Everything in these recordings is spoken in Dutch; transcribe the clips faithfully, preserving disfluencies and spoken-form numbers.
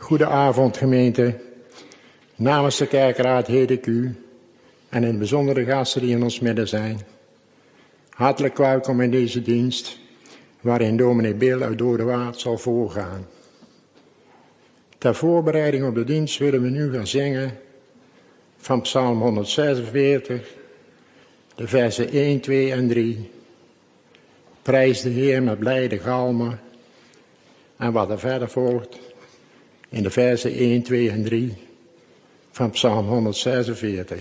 Goedenavond gemeente. Namens de kerkraad heet ik u en in het bijzonder de gasten die in ons midden zijn. Hartelijk welkom in deze dienst waarin dominee Bill uit Dodewaard zal voorgaan. Ter voorbereiding op de dienst willen we nu gaan zingen van Psalm honderdzesenveertig, de versen één, twee en drie. Prijs de Heer met blijde galmen. En wat er verder volgt in de versen één, twee en drie van Psalm honderdzesenveertig.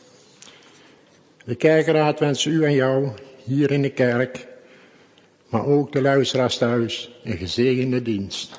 De kerkraad wenst u en jou hier in de kerk, maar ook de luisteraars thuis, een gezegende dienst.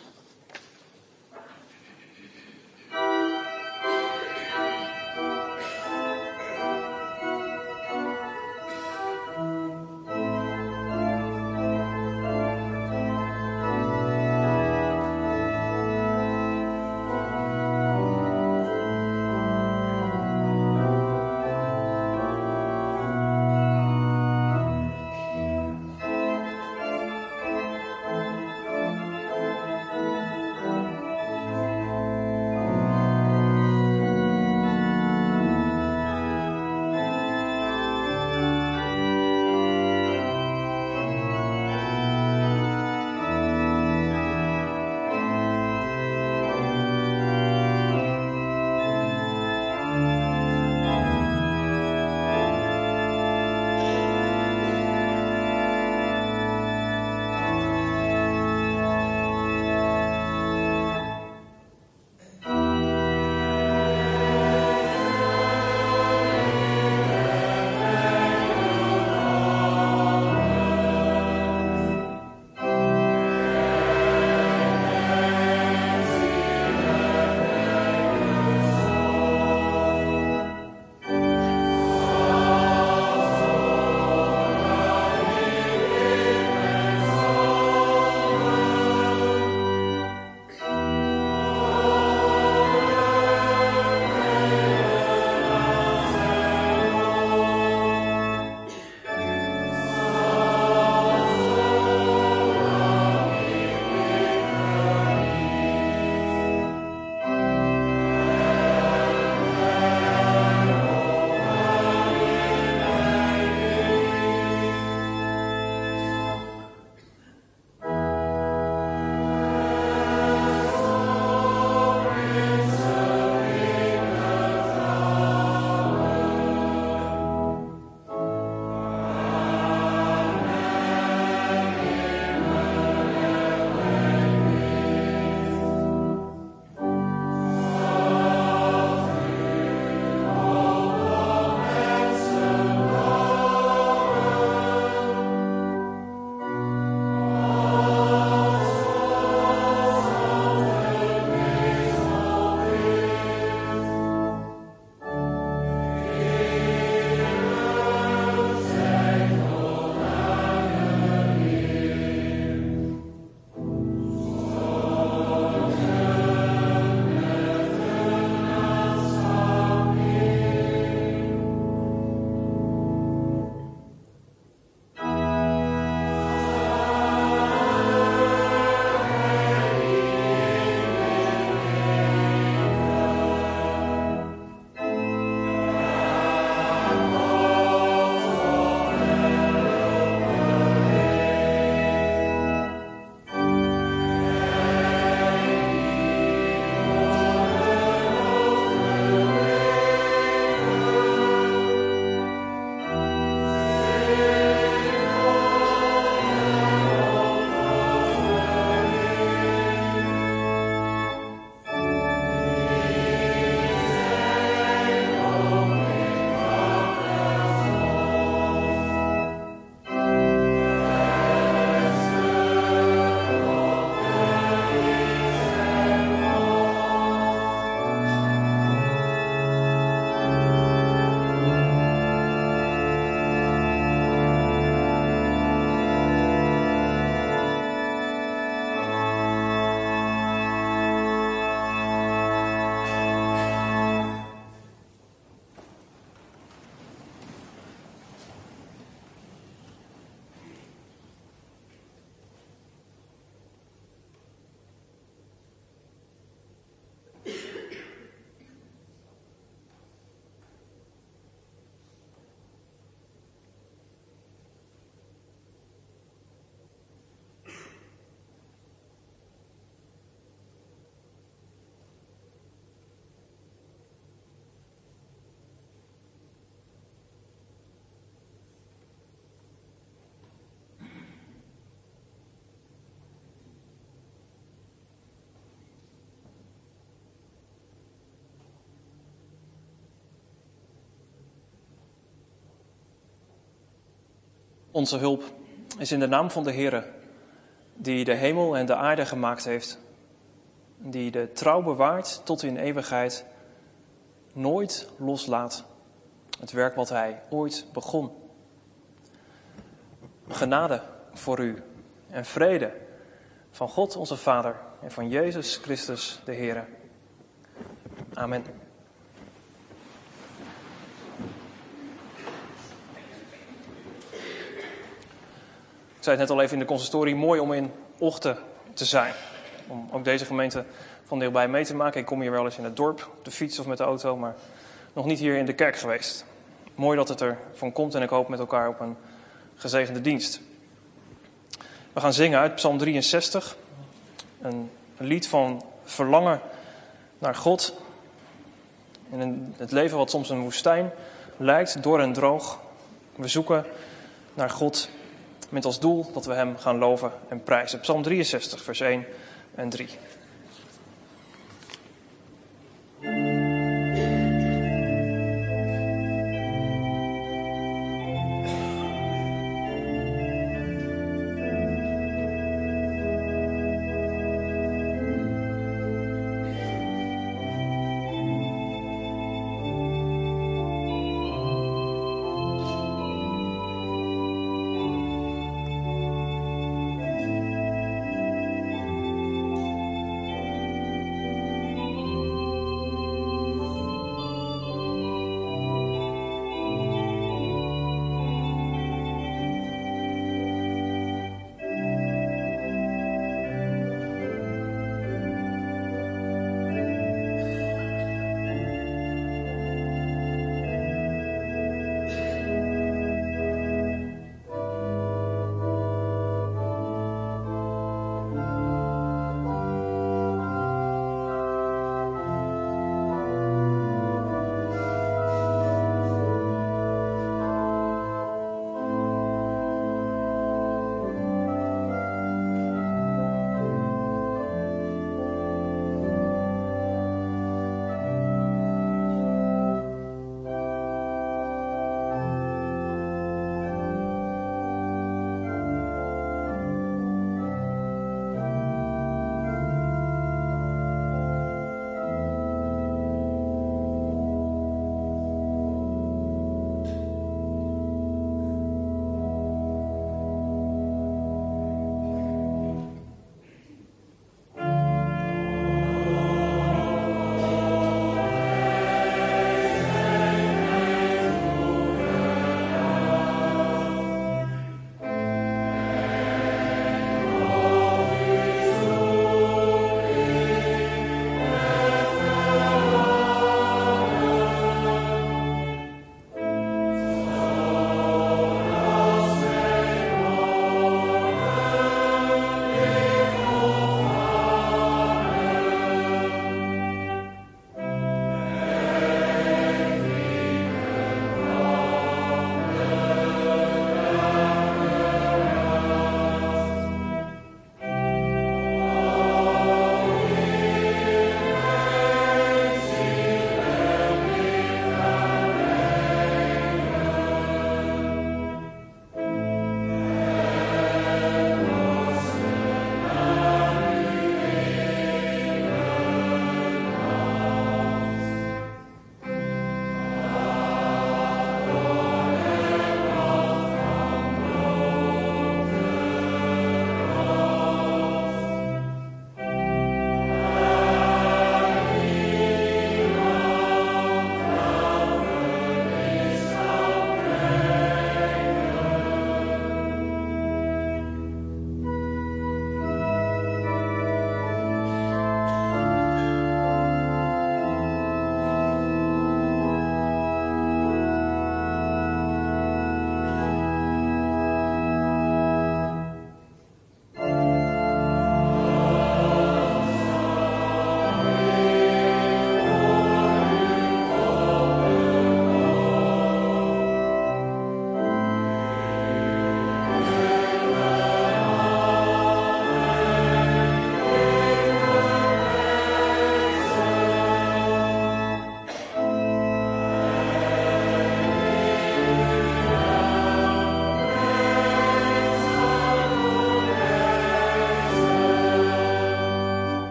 Onze hulp is in de naam van de Heere, die de hemel en de aarde gemaakt heeft, die de trouw bewaart tot in eeuwigheid, nooit loslaat het werk wat hij ooit begon. Genade voor u en vrede van God onze Vader en van Jezus Christus de Heere. Amen. Ik zei het net al even in de consistorie, mooi om in Ochten te zijn. Om ook deze gemeente van dichtbij mee te maken. Ik kom hier wel eens in het dorp, op de fiets of met de auto, maar nog niet hier in de kerk geweest. Mooi dat het er van komt en ik hoop met elkaar op een gezegende dienst. We gaan zingen uit Psalm drieënzestig. Een, een lied van verlangen naar God. In een, het leven wat soms een woestijn lijkt, dor en droog. We zoeken naar God met als doel dat we hem gaan loven en prijzen. Psalm drieënzestig, vers één en drie.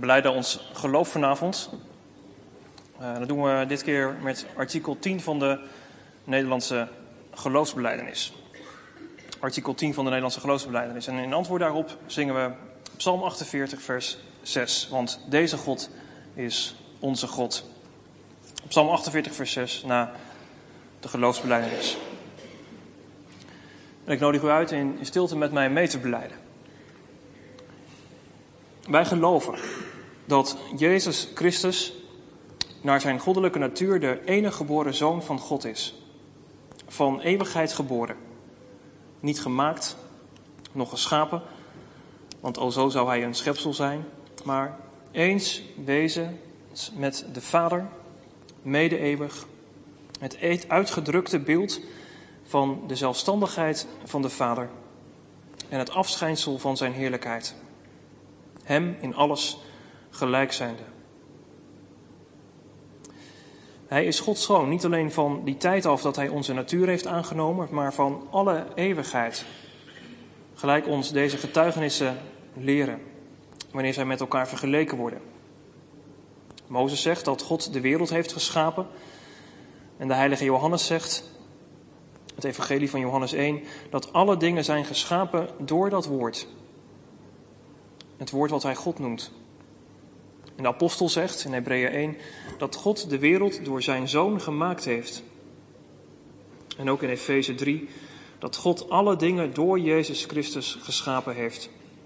belijden ons geloof vanavond. Uh, dat doen we dit keer met artikel tien van de Nederlandse geloofsbelijdenis. Artikel tien van de Nederlandse geloofsbelijdenis. En in antwoord daarop zingen we Psalm achtenveertig, vers zes. Want deze God is onze God. Psalm achtenveertig, vers zes, na de geloofsbelijdenis. En ik nodig u uit in stilte met mij mee te belijden. Wij geloven dat Jezus Christus naar zijn goddelijke natuur de enige geboren Zoon van God is. Van eeuwigheid geboren. Niet gemaakt, nog geschapen, want alzo zou hij een schepsel zijn. Maar eens wezen met de Vader, mede-eeuwig. Het uitgedrukte beeld van de zelfstandigheid van de Vader. En het afschijnsel van zijn heerlijkheid. Hem in alles gelijk zijnde. Hij is Gods Zoon, niet alleen van die tijd af dat hij onze natuur heeft aangenomen, maar van alle eeuwigheid. Gelijk ons deze getuigenissen leren, wanneer zij met elkaar vergeleken worden. Mozes zegt dat God de wereld heeft geschapen. En de heilige Johannes zegt, het evangelie van Johannes één, dat alle dingen zijn geschapen door dat woord. Het woord wat hij God noemt. En de apostel zegt in Hebreeën één dat God de wereld door zijn Zoon gemaakt heeft. En ook in Efeze drie dat God alle dingen door Jezus Christus geschapen heeft.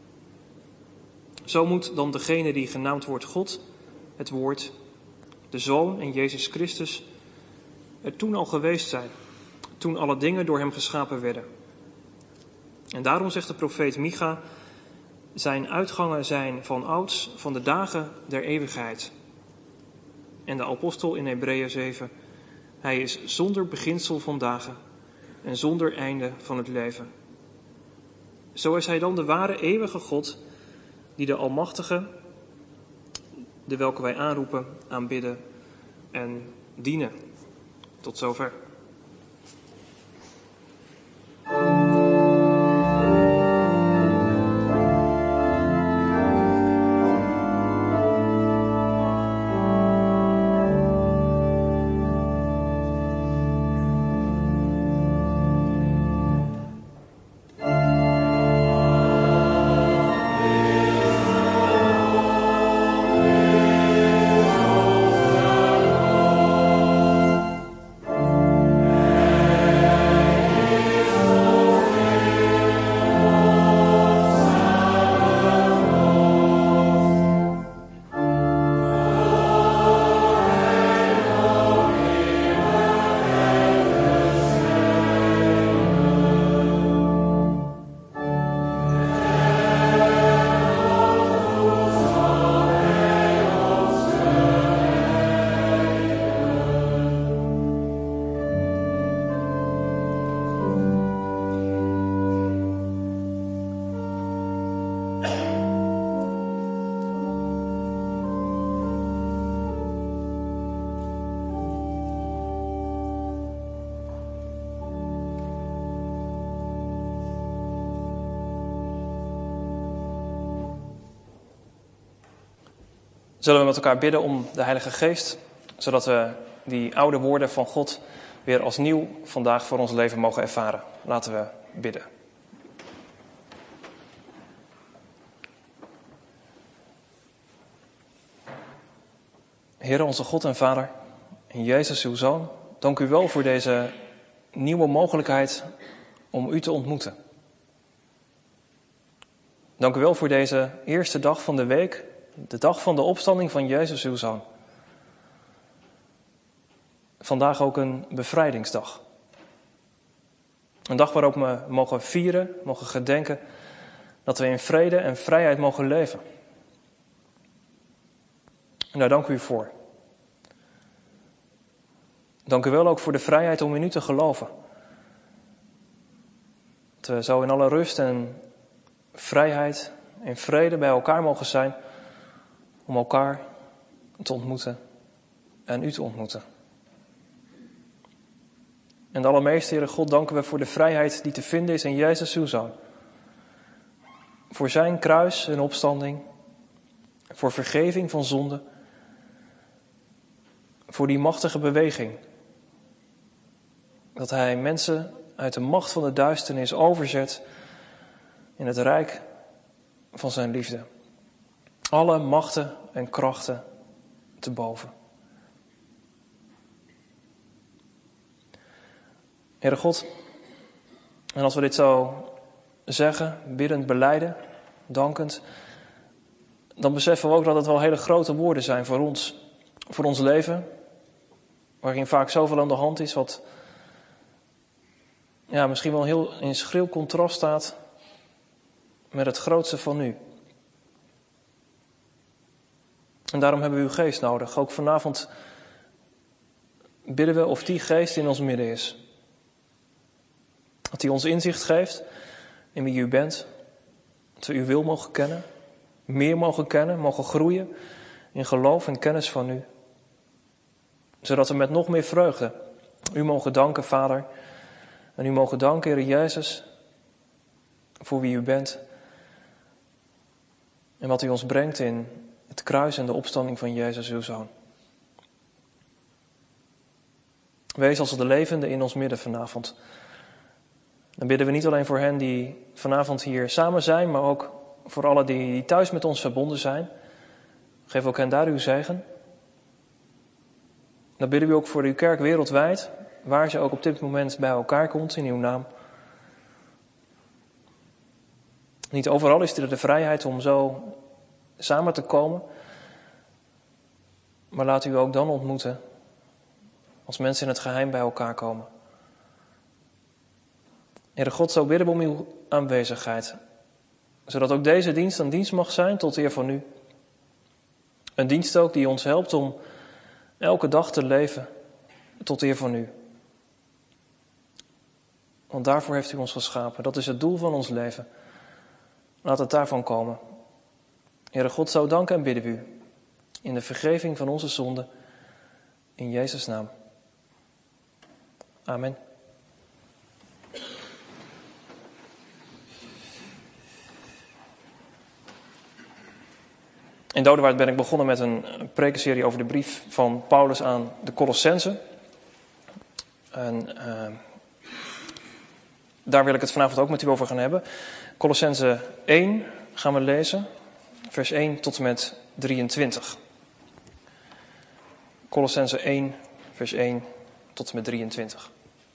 Zo moet dan degene die genaamd wordt God, het woord, de Zoon en Jezus Christus er toen al geweest zijn. Toen alle dingen door hem geschapen werden. En daarom zegt de profeet Micha, zijn uitgangen zijn van ouds, van de dagen der eeuwigheid. En de apostel in Hebreeën zeven, hij is zonder beginsel van dagen en zonder einde van het leven. Zo is hij dan de ware eeuwige God, die de Almachtige, de welke wij aanroepen, aanbidden en dienen. Tot zover. Zullen we met elkaar bidden om de Heilige Geest, zodat we die oude woorden van God weer als nieuw vandaag voor ons leven mogen ervaren. Laten we bidden. Heere onze God en Vader, in Jezus uw Zoon, dank u wel voor deze nieuwe mogelijkheid om u te ontmoeten. Dank u wel voor deze eerste dag van de week, de dag van de opstanding van Jezus uw Zoon. Vandaag ook een bevrijdingsdag. Een dag waarop we mogen vieren, mogen gedenken dat we in vrede en vrijheid mogen leven. En daar dank u voor. Dank u wel ook voor de vrijheid om in u te geloven. Dat we zo in alle rust en vrijheid en vrede bij elkaar mogen zijn om elkaar te ontmoeten en u te ontmoeten. En de allermeeste, Heere God, danken we voor de vrijheid die te vinden is in Jezus uw Zoon. Voor zijn kruis en opstanding voor vergeving van zonde, voor die machtige beweging. Dat hij mensen uit de macht van de duisternis overzet in het rijk van zijn liefde. Alle machten en krachten te boven. Heere God, en als we dit zo zeggen, biddend, belijden, dankend, dan beseffen we ook dat het wel hele grote woorden zijn voor ons. Voor ons leven, waarin vaak zoveel aan de hand is, wat ja, misschien wel heel in schril contrast staat met het grootste van u. En daarom hebben we uw geest nodig. Ook vanavond bidden we of die geest in ons midden is. Dat hij ons inzicht geeft in wie u bent. Dat we uw wil mogen kennen. Meer mogen kennen, mogen groeien in geloof en kennis van u. Zodat we met nog meer vreugde u mogen danken, Vader. En u mogen danken, Heer Jezus, voor wie u bent. En wat u ons brengt in het kruis en de opstanding van Jezus, uw Zoon. Wees als de levende in ons midden vanavond. Dan bidden we niet alleen voor hen die vanavond hier samen zijn, maar ook voor allen die thuis met ons verbonden zijn. Geef ook hen daar uw zegen. Dan bidden we ook voor uw kerk wereldwijd, waar ze ook op dit moment bij elkaar komt in uw naam. Niet overal is er de vrijheid om zo samen te komen. Maar laat u ook dan ontmoeten als mensen in het geheim bij elkaar komen. Heere God, zo bidden we om uw aanwezigheid. Zodat ook deze dienst een dienst mag zijn tot eer van u. Een dienst ook die ons helpt om elke dag te leven tot eer van u. Want daarvoor heeft u ons geschapen. Dat is het doel van ons leven. Laat het daarvan komen. Heere God, zo danken en bidden we u. In de vergeving van onze zonden. In Jezus' naam. Amen. In Dodewaard ben ik begonnen met een prekenserie over de brief van Paulus aan de Colossenzen. En uh, daar wil ik het vanavond ook met u over gaan hebben. Colossenzen één gaan we lezen, vers één tot en met drieëntwintig. Colossenzen één, vers één tot en met drieëntwintig.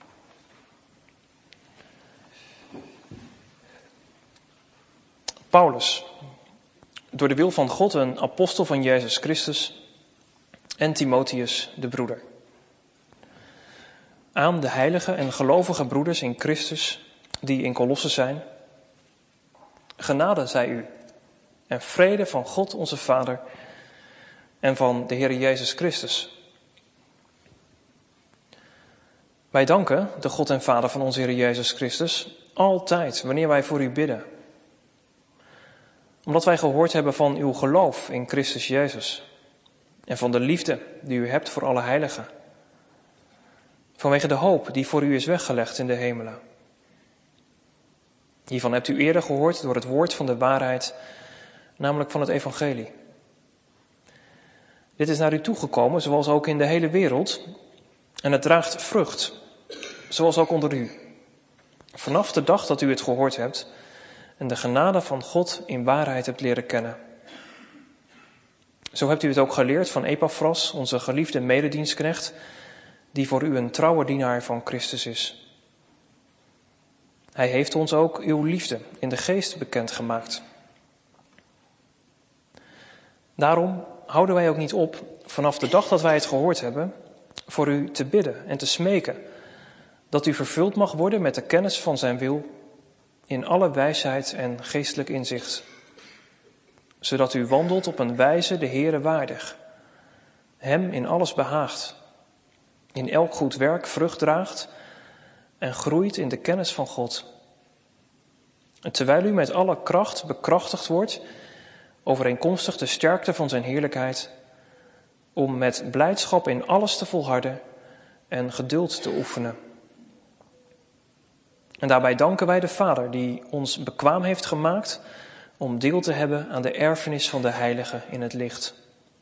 Paulus, door de wil van God een apostel van Jezus Christus, en Timotheus de broeder. Aan de heilige en gelovige broeders in Christus die in Colosse zijn. Genade zij u en vrede van God onze Vader en van de Heer Jezus Christus. Wij danken de God en Vader van onze Heer Jezus Christus altijd wanneer wij voor u bidden. Omdat wij gehoord hebben van uw geloof in Christus Jezus en van de liefde die u hebt voor alle heiligen. Vanwege de hoop die voor u is weggelegd in de hemelen. Hiervan hebt u eerder gehoord door het woord van de waarheid, namelijk van het evangelie. Dit is naar u toegekomen, zoals ook in de hele wereld, en het draagt vrucht, zoals ook onder u. Vanaf de dag dat u het gehoord hebt en de genade van God in waarheid hebt leren kennen. Zo hebt u het ook geleerd van Epaphras, onze geliefde mededienstknecht, die voor u een trouwe dienaar van Christus is. Hij heeft ons ook uw liefde in de geest bekendgemaakt. Daarom houden wij ook niet op, vanaf de dag dat wij het gehoord hebben, voor u te bidden en te smeken, dat u vervuld mag worden met de kennis van zijn wil, in alle wijsheid en geestelijk inzicht, zodat u wandelt op een wijze de Heere waardig, hem in alles behaagt, in elk goed werk vrucht draagt en groeit in de kennis van God. En terwijl u met alle kracht bekrachtigd wordt, overeenkomstig de sterkte van zijn heerlijkheid, om met blijdschap in alles te volharden en geduld te oefenen. En daarbij danken wij de Vader die ons bekwaam heeft gemaakt om deel te hebben aan de erfenis van de heiligen in het licht.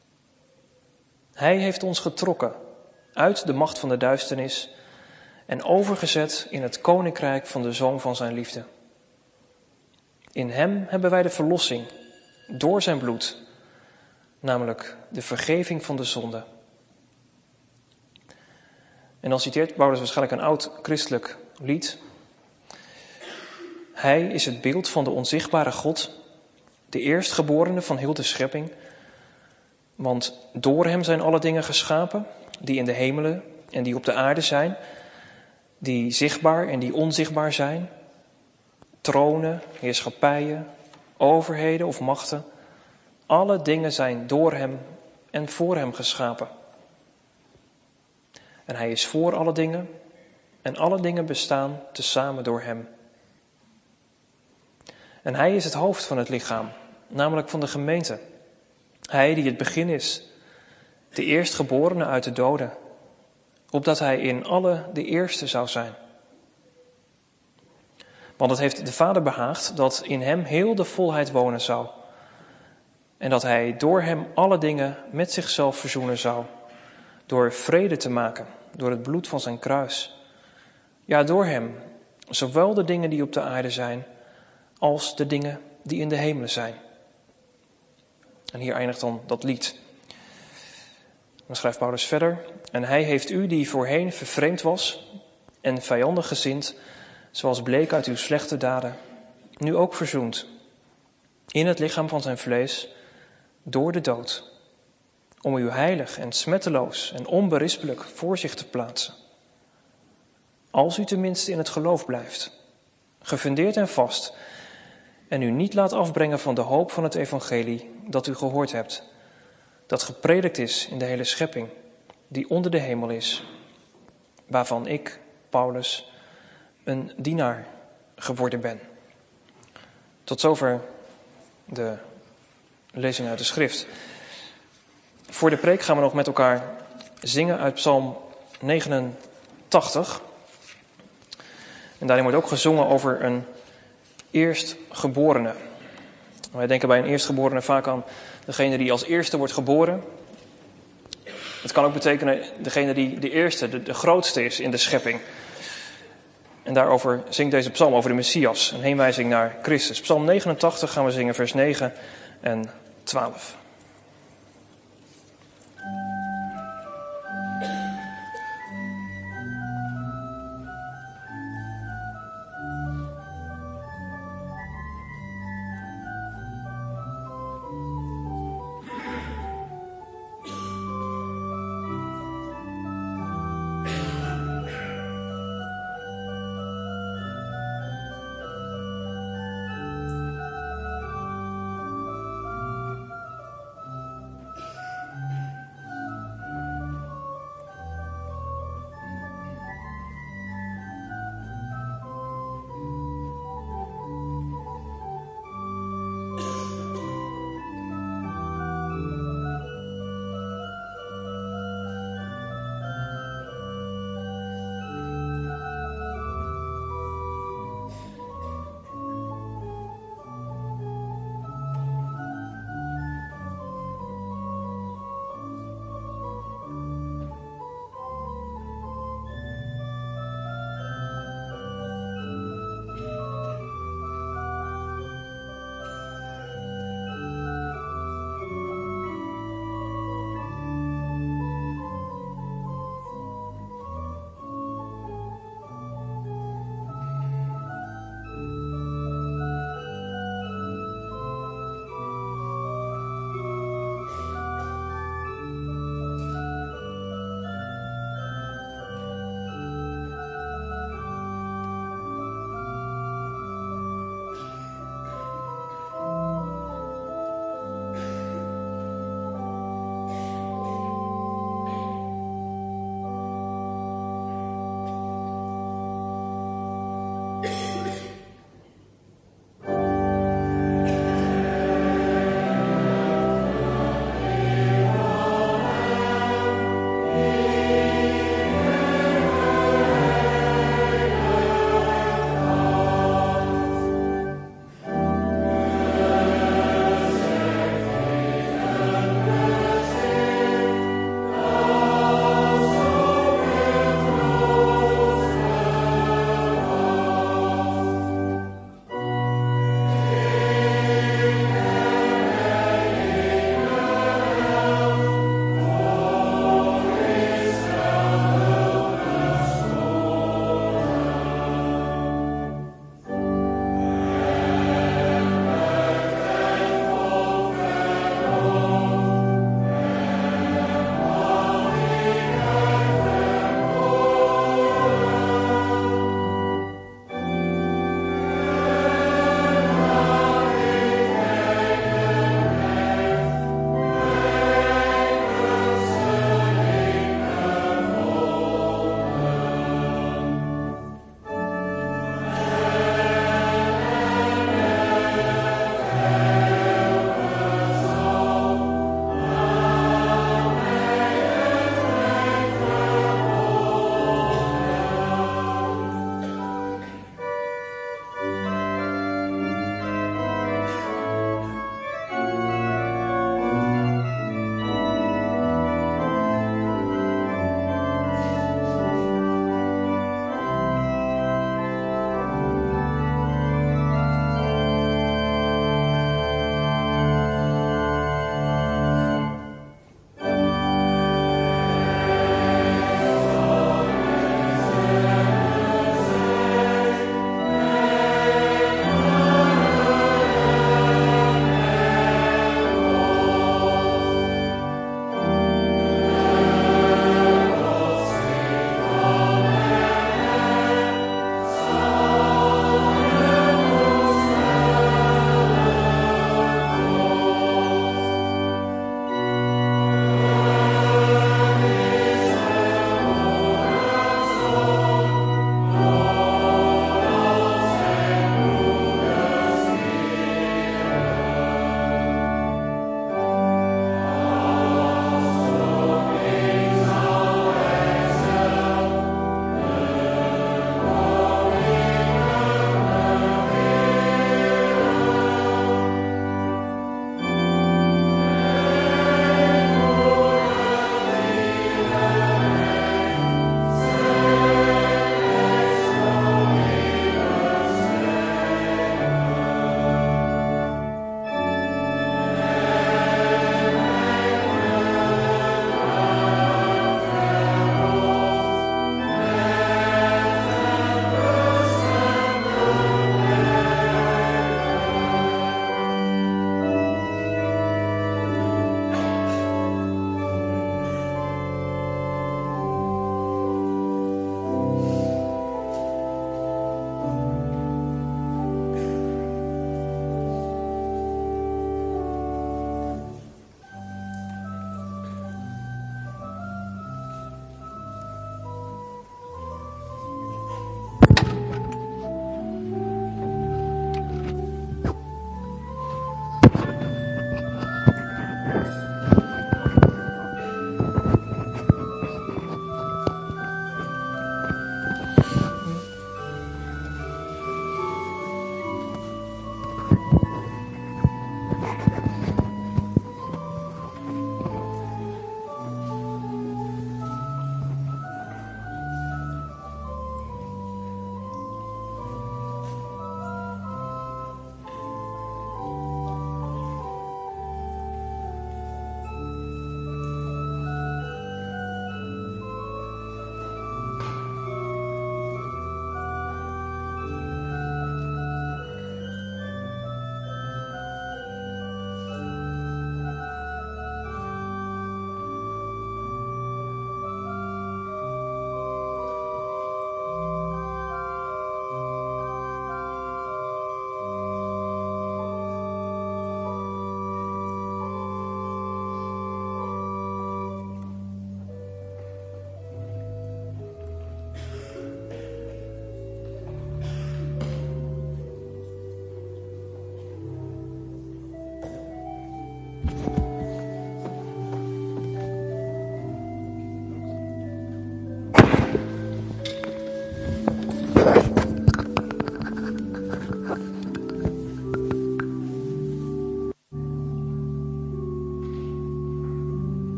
Hij heeft ons getrokken uit de macht van de duisternis en overgezet in het koninkrijk van de Zoon van zijn liefde. In hem hebben wij de verlossing door zijn bloed, namelijk de vergeving van de zonde. En dan citeert Paulus waarschijnlijk een oud christelijk lied. Hij is het beeld van de onzichtbare God, de eerstgeborene van heel de schepping. Want door hem zijn alle dingen geschapen, die in de hemelen en die op de aarde zijn, die zichtbaar en die onzichtbaar zijn. Tronen, heerschappijen, overheden of machten. Alle dingen zijn door hem en voor hem geschapen. En hij is voor alle dingen en alle dingen bestaan tezamen door hem. En hij is het hoofd van het lichaam, namelijk van de gemeente. Hij die het begin is, de eerstgeborene uit de doden, opdat hij in alle de eerste zou zijn. Want het heeft de Vader behaagd dat in hem heel de volheid wonen zou. En dat hij door hem alle dingen met zichzelf verzoenen zou. Door vrede te maken, door het bloed van zijn kruis. Ja, door hem, zowel de dingen die op de aarde zijn, als de dingen die in de hemelen zijn. En hier eindigt dan dat lied. Dan schrijft Paulus verder. En hij heeft u die voorheen vervreemd was en vijandig gezind, zoals bleek uit uw slechte daden, nu ook verzoend. In het lichaam van zijn vlees, door de dood. Om u heilig en smetteloos en onberispelijk voor zich te plaatsen. Als u tenminste in het geloof blijft, gefundeerd en vast, en u niet laat afbrengen van de hoop van het evangelie dat u gehoord hebt, dat gepredikt is in de hele schepping, die onder de hemel is, waarvan ik, Paulus, een dienaar geworden ben. Tot zover de lezing uit de schrift. Voor de preek gaan we nog met elkaar zingen uit Psalm negenentachtig. En daarin wordt ook gezongen over een eerstgeborene. Wij denken bij een eerstgeborene vaak aan degene die als eerste wordt geboren. Het kan ook betekenen degene die de eerste, de, de grootste is in de schepping. En daarover zingt deze psalm over de Messias, een heenwijzing naar Christus. Psalm negenentachtig gaan we zingen, vers negen en twaalf.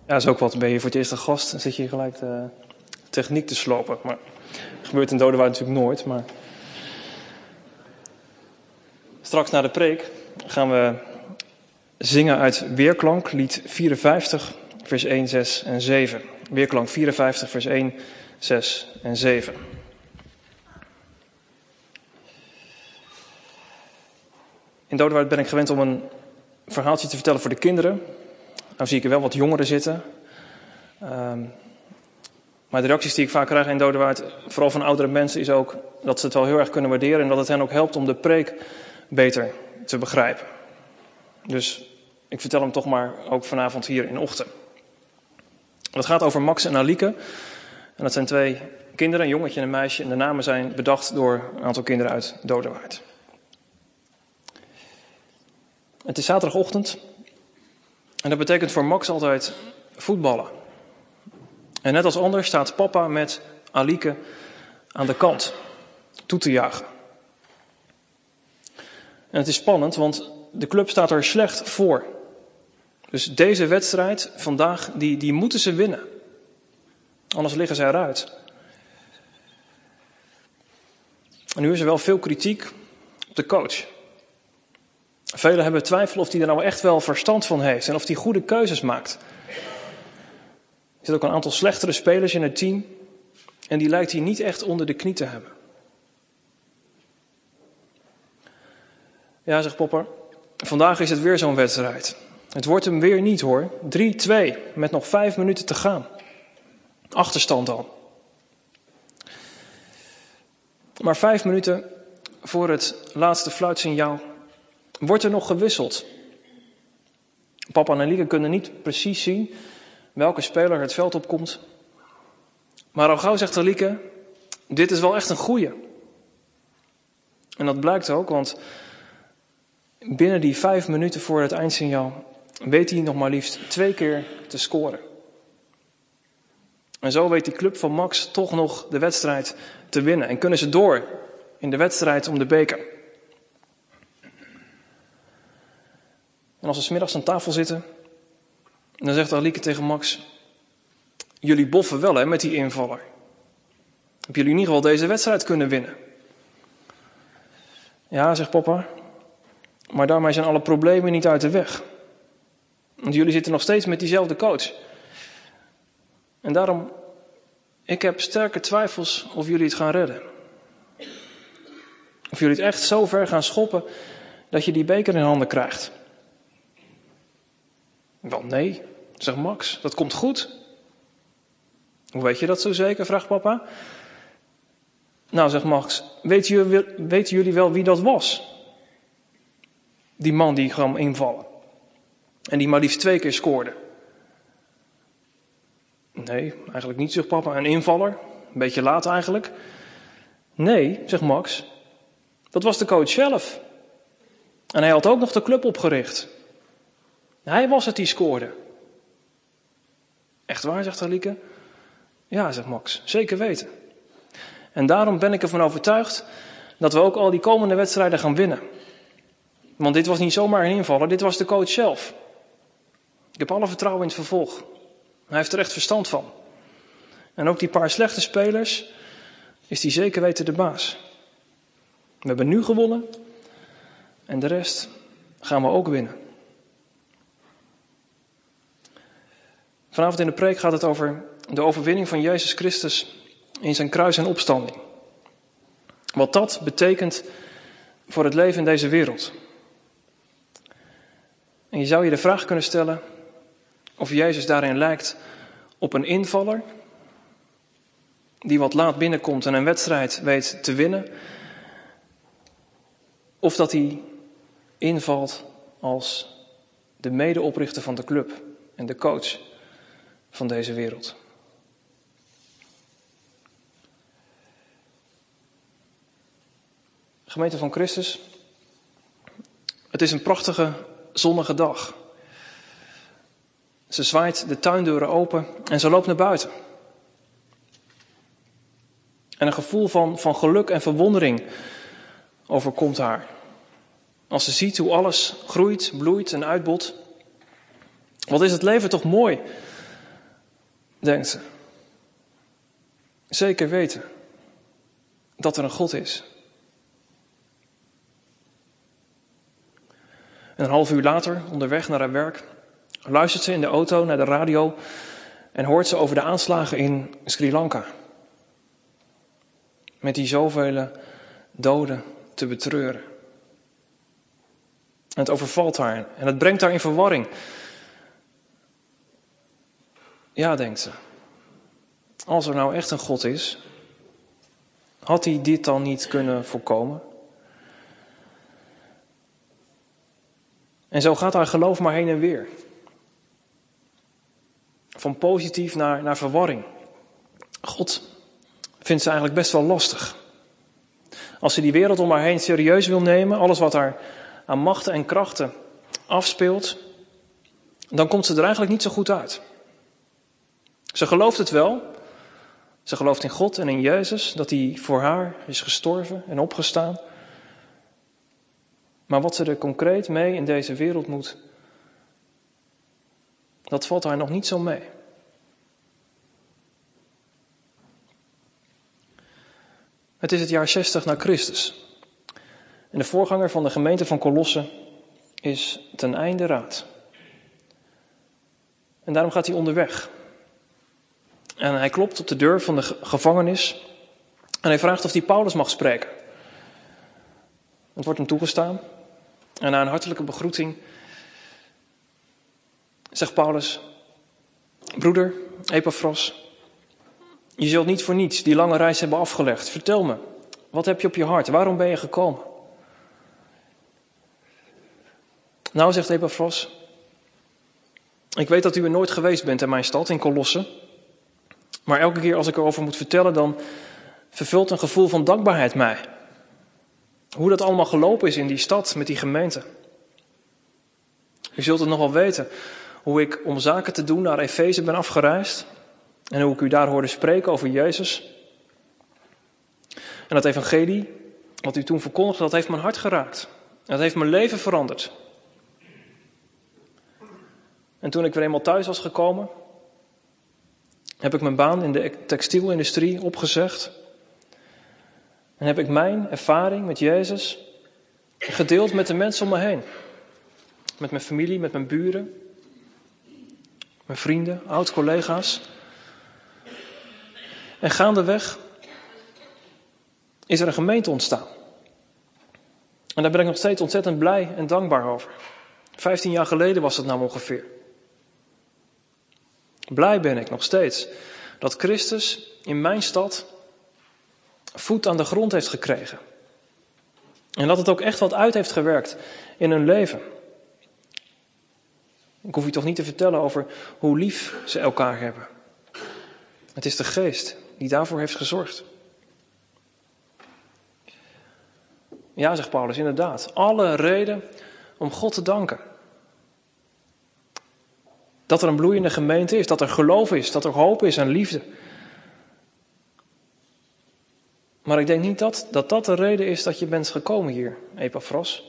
Ja, is ook wat. Ben je voor het eerst een gast, dan zit je gelijk de techniek te slopen. Maar dat gebeurt in Dodewaard natuurlijk nooit. Maar straks na de preek gaan we zingen uit Weerklank, lied vierenvijftig, vers één, zes en zeven. Weerklank vierenvijftig, vers één, zes en zeven. In Dodewaard ben ik gewend om een verhaaltje te vertellen voor de kinderen. Nou zie ik er wel wat jongeren zitten. Um, maar de reacties die ik vaak krijg in Dodewaard, vooral van oudere mensen, is ook dat ze het wel heel erg kunnen waarderen en dat het hen ook helpt om de preek beter te begrijpen. Dus ik vertel hem toch maar ook vanavond hier in Ochten. Het gaat over Max en Alieke. En dat zijn twee kinderen, een jongetje en een meisje. En de namen zijn bedacht door een aantal kinderen uit Dodewaard. Het is zaterdagochtend. En dat betekent voor Max altijd voetballen. En net als anders staat papa met Alieke aan de kant toe te jagen. En het is spannend, want de club staat er slecht voor. Dus deze wedstrijd vandaag, die, die moeten ze winnen. Anders liggen ze eruit. En nu is er wel veel kritiek op de coach. Velen hebben twijfel of hij er nou echt wel verstand van heeft en of hij goede keuzes maakt. Er zitten ook een aantal slechtere spelers in het team en die lijkt hij niet echt onder de knie te hebben. Ja, zegt Popper, vandaag is het weer zo'n wedstrijd. Het wordt hem weer niet hoor. drie twee met nog vijf minuten te gaan. Achterstand al. Maar vijf minuten voor het laatste fluitsignaal wordt er nog gewisseld. Papa en Alieke kunnen niet precies zien welke speler het veld opkomt. Maar al gauw zegt Alieke, dit is wel echt een goeie. En dat blijkt ook, want binnen die vijf minuten voor het eindsignaal weet hij nog maar liefst twee keer te scoren. En zo weet die club van Max toch nog de wedstrijd te winnen. En kunnen ze door in de wedstrijd om de beker. En als ze 's middags aan tafel zitten, dan zegt Alieke tegen Max, jullie boffen wel hè, met die invaller. Hebben jullie in ieder geval deze wedstrijd kunnen winnen? Ja, zegt papa, maar daarmee zijn alle problemen niet uit de weg. Want jullie zitten nog steeds met diezelfde coach. En daarom, ik heb sterke twijfels of jullie het gaan redden. Of jullie het echt zo ver gaan schoppen dat je die beker in handen krijgt. Wel nee, zegt Max, dat komt goed. Hoe weet je dat zo zeker, vraagt papa. Nou, zegt Max, weten jullie, weten jullie wel wie dat was? Die man die kwam invallen. En die maar liefst twee keer scoorde. Nee, eigenlijk niet, zegt papa. Een invaller. Een beetje laat eigenlijk. Nee, zegt Max. Dat was de coach zelf. En hij had ook nog de club opgericht. Hij was het die scoorde. Echt waar, zegt Alieke. Ja, zegt Max. Zeker weten. En daarom ben ik ervan overtuigd dat we ook al die komende wedstrijden gaan winnen. Want dit was niet zomaar een invaller, dit was de coach zelf. Ik heb alle vertrouwen in het vervolg. Hij heeft er echt verstand van. En ook die paar slechte spelers is hij zeker weten de baas. We hebben nu gewonnen en de rest gaan we ook winnen. Vanavond in de preek gaat het over de overwinning van Jezus Christus in zijn kruis en opstanding. Wat dat betekent voor het leven in deze wereld. En je zou je de vraag kunnen stellen of Jezus daarin lijkt op een invaller die wat laat binnenkomt en een wedstrijd weet te winnen. Of dat hij invalt als de medeoprichter van de club en de coach van deze wereld. Gemeente van Christus, het is een prachtige zonnige dag. Ze zwaait de tuindeuren open en ze loopt naar buiten. En een gevoel van, van geluk en verwondering overkomt haar. Als ze ziet hoe alles groeit, bloeit en uitbot. Wat is het leven toch mooi denkt ze. Zeker weten dat er een God is. En een half uur later, onderweg naar haar werk, luistert ze in de auto naar de radio en hoort ze over de aanslagen in Sri Lanka. Met die zoveel doden te betreuren. En het overvalt haar en het brengt haar in verwarring. Ja, denkt ze. Als er nou echt een God is, had hij dit dan niet kunnen voorkomen? En zo gaat haar geloof maar heen en weer. Van positief naar, naar verwarring. God vindt ze eigenlijk best wel lastig. Als ze die wereld om haar heen serieus wil nemen, alles wat haar aan machten en krachten afspeelt, dan komt ze er eigenlijk niet zo goed uit. Ze gelooft het wel. Ze gelooft in God en in Jezus, dat hij voor haar is gestorven en opgestaan. Maar wat ze er concreet mee in deze wereld moet, dat valt haar nog niet zo mee. Het is het jaar zestig na Christus. En de voorganger van de gemeente van Colosse is ten einde raad. En daarom gaat hij onderweg. En hij klopt op de deur van de gevangenis. En hij vraagt of hij Paulus mag spreken. Het wordt hem toegestaan. En na een hartelijke begroeting zegt Paulus: broeder Epaphras, je zult niet voor niets die lange reis hebben afgelegd. Vertel me, wat heb je op je hart? Waarom ben je gekomen? Nou, zegt Epaphras, ik weet dat u er nooit geweest bent in mijn stad, in Colosse. Maar elke keer als ik erover moet vertellen, dan vervult een gevoel van dankbaarheid mij. Hoe dat allemaal gelopen is in die stad, met die gemeente. U zult het nog wel weten, hoe ik om zaken te doen naar Efeze ben afgereisd. En hoe ik u daar hoorde spreken over Jezus. En dat evangelie, wat u toen verkondigde, dat heeft mijn hart geraakt. Dat heeft mijn leven veranderd. En toen ik weer eenmaal thuis was gekomen, heb ik mijn baan in de textielindustrie opgezegd. En heb ik mijn ervaring met Jezus gedeeld met de mensen om me heen. Met mijn familie, met mijn buren, mijn vrienden, oud-collega's. En gaandeweg is er een gemeente ontstaan. En daar ben ik nog steeds ontzettend blij en dankbaar over. Vijftien jaar geleden was het nou ongeveer. Blij ben ik nog steeds dat Christus in mijn stad voet aan de grond heeft gekregen. En dat het ook echt wat uit heeft gewerkt in hun leven. Ik hoef u toch niet te vertellen over hoe lief ze elkaar hebben. Het is de geest die daarvoor heeft gezorgd. Ja, zegt Paulus, inderdaad. Alle reden om God te danken. Dat er een bloeiende gemeente is, dat er geloof is, dat er hoop is en liefde. Maar ik denk niet dat dat, dat de reden is dat je bent gekomen hier, Epaphras.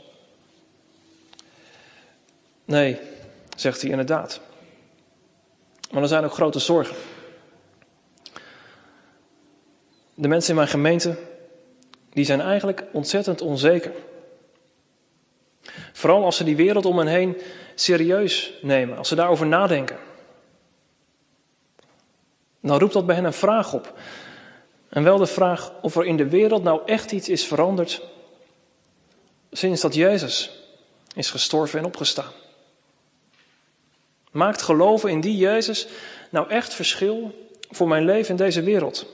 Nee, zegt hij inderdaad. Maar er zijn ook grote zorgen. De mensen in mijn gemeente, die zijn eigenlijk ontzettend onzeker. Vooral als ze die wereld om hen heen serieus nemen, als ze daarover nadenken. Dan roept dat bij hen een vraag op. En wel de vraag of er in de wereld nou echt iets is veranderd sinds dat Jezus is gestorven en opgestaan. Maakt geloven in die Jezus nou echt verschil voor mijn leven in deze wereld?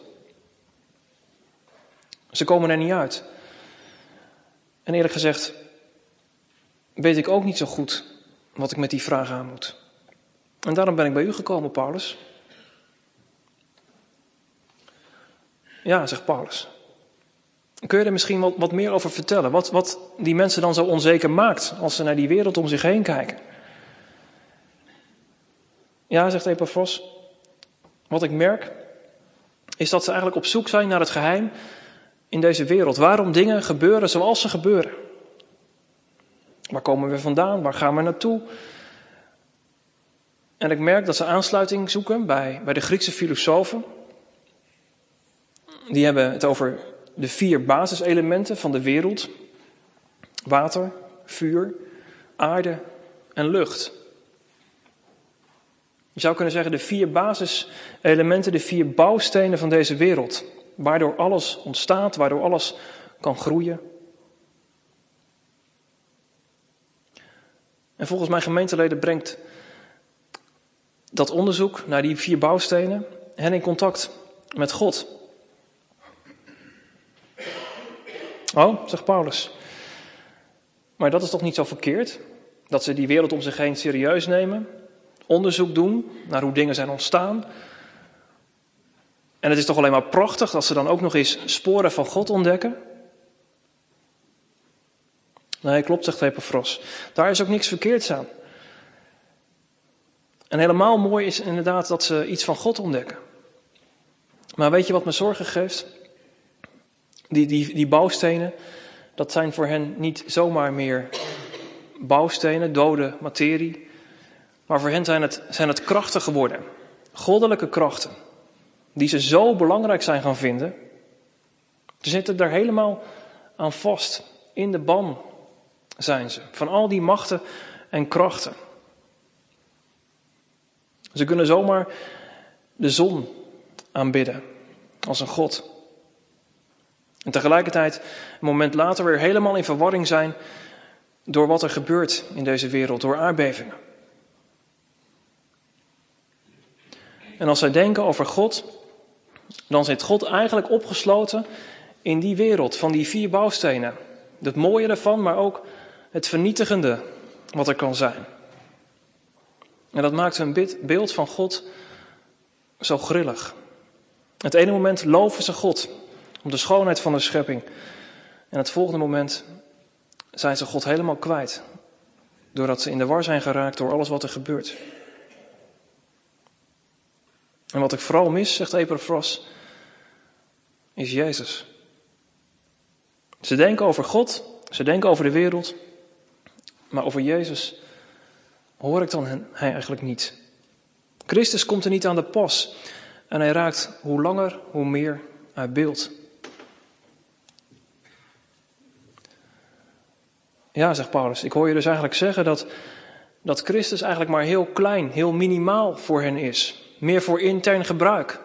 Ze komen er niet uit. En eerlijk gezegd weet ik ook niet zo goed wat ik met die vraag aan moet. En daarom ben ik bij u gekomen, Paulus. Ja, zegt Paulus. Kun je er misschien wat, wat meer over vertellen? Wat, wat die mensen dan zo onzeker maakt als ze naar die wereld om zich heen kijken? Ja, zegt Epaphras. Wat ik merk is dat ze eigenlijk op zoek zijn naar het geheim in deze wereld. Waarom dingen gebeuren zoals ze gebeuren. Waar komen we vandaan? Waar gaan we naartoe? En ik merk dat ze aansluiting zoeken bij, bij de Griekse filosofen. Die hebben het over de vier basiselementen van de wereld. Water, vuur, aarde en lucht. Je zou kunnen zeggen de vier basiselementen, de vier bouwstenen van deze wereld. Waardoor alles ontstaat, waardoor alles kan groeien. En volgens mijn gemeenteleden brengt dat onderzoek naar die vier bouwstenen hen in contact met God. Oh, zegt Paulus. Maar dat is toch niet zo verkeerd? Dat ze die wereld om zich heen serieus nemen, onderzoek doen naar hoe dingen zijn ontstaan. En het is toch alleen maar prachtig dat ze dan ook nog eens sporen van God ontdekken? Nee, klopt, zegt Epaphras. Daar is ook niks verkeerds aan. En helemaal mooi is inderdaad dat ze iets van God ontdekken. Maar weet je wat me zorgen geeft? Die, die, die bouwstenen, dat zijn voor hen niet zomaar meer bouwstenen, dode materie. Maar voor hen zijn het, zijn het krachten geworden. Goddelijke krachten. Die ze zo belangrijk zijn gaan vinden. Ze zitten daar helemaal aan vast. In de ban zijn ze. Van al die machten en krachten. Ze kunnen zomaar de zon aanbidden. Als een god. En tegelijkertijd, een moment later, weer helemaal in verwarring zijn door wat er gebeurt in deze wereld, door aardbevingen. En als zij denken over God, dan zit God eigenlijk opgesloten in die wereld van die vier bouwstenen. Het mooie ervan, maar ook het vernietigende wat er kan zijn. En dat maakt hun beeld van God zo grillig. Het ene moment loven ze God om de schoonheid van de schepping. En het volgende moment zijn ze God helemaal kwijt. Doordat ze in de war zijn geraakt door alles wat er gebeurt. En wat ik vooral mis, zegt Epaphras, is Jezus. Ze denken over God, ze denken over de wereld. Maar over Jezus hoor ik dan hij eigenlijk niet. Christus komt er niet aan de pas. En hij raakt hoe langer, hoe meer uit beeld. Ja, zegt Paulus, ik hoor je dus eigenlijk zeggen dat, dat Christus eigenlijk maar heel klein, heel minimaal voor hen is. Meer voor intern gebruik.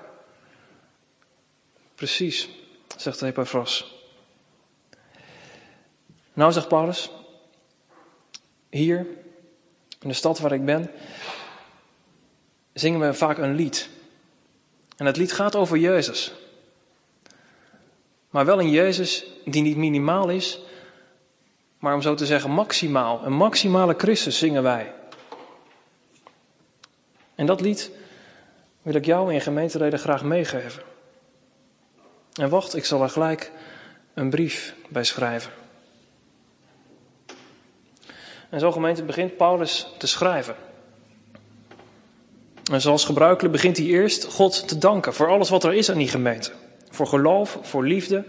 Precies, zegt Epaphras. Nou, zegt Paulus, hier in de stad waar ik ben, zingen we vaak een lied. En het lied gaat over Jezus. Maar wel een Jezus die niet minimaal is, maar om zo te zeggen maximaal. Een maximale Christus zingen wij. En dat lied wil ik jou en je gemeenteleden graag meegeven. En wacht, ik zal er gelijk een brief bij schrijven. En zo gemeente begint Paulus te schrijven. En zoals gebruikelijk begint hij eerst God te danken voor alles wat er is aan die gemeente. Voor geloof, voor liefde.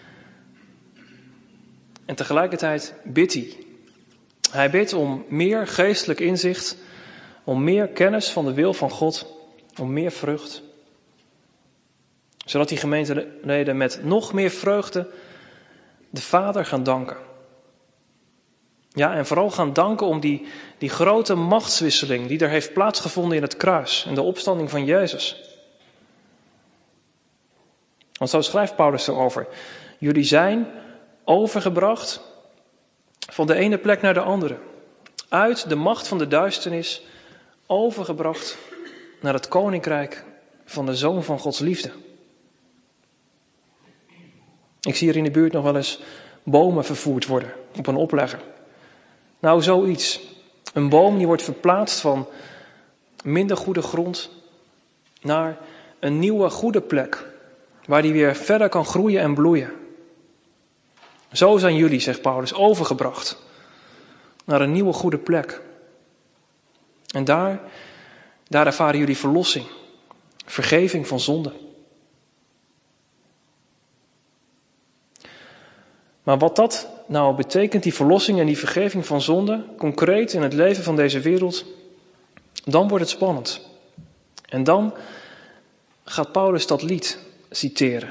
En tegelijkertijd bidt hij. Hij bidt om meer geestelijk inzicht, om meer kennis van de wil van God, om meer vrucht. Zodat die gemeenteleden met nog meer vreugde de Vader gaan danken. Ja, en vooral gaan danken om die, die grote machtswisseling die er heeft plaatsgevonden in het kruis en de opstanding van Jezus. Want zo schrijft Paulus erover. Jullie zijn overgebracht van de ene plek naar de andere. Uit de macht van de duisternis overgebracht naar het koninkrijk van de Zoon van Gods liefde. Ik zie hier in de buurt nog wel eens bomen vervoerd worden op een oplegger. Nou, zoiets. Een boom die wordt verplaatst van minder goede grond naar een nieuwe goede plek, waar die weer verder kan groeien en bloeien. Zo zijn jullie, zegt Paulus, overgebracht naar een nieuwe goede plek. En daar, daar ervaren jullie verlossing, vergeving van zonde. Maar wat dat nou betekent, die verlossing en die vergeving van zonde, concreet in het leven van deze wereld, Dan wordt het spannend. En dan gaat Paulus dat lied citeren.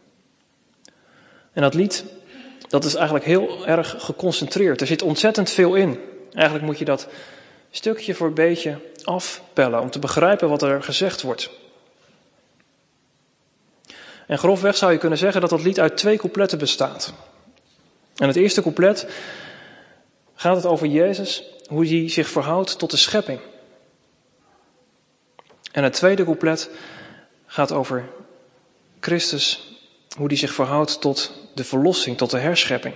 En dat lied, dat is eigenlijk heel erg geconcentreerd. Er zit ontzettend veel in. Eigenlijk moet je dat stukje voor beetje afpellen om te begrijpen wat er gezegd wordt. En grofweg zou je kunnen zeggen dat dat lied uit twee coupletten bestaat. En het eerste couplet gaat het over Jezus, hoe hij zich verhoudt tot de schepping. En het tweede couplet gaat over Christus, hoe hij zich verhoudt tot de verlossing, tot de herschepping.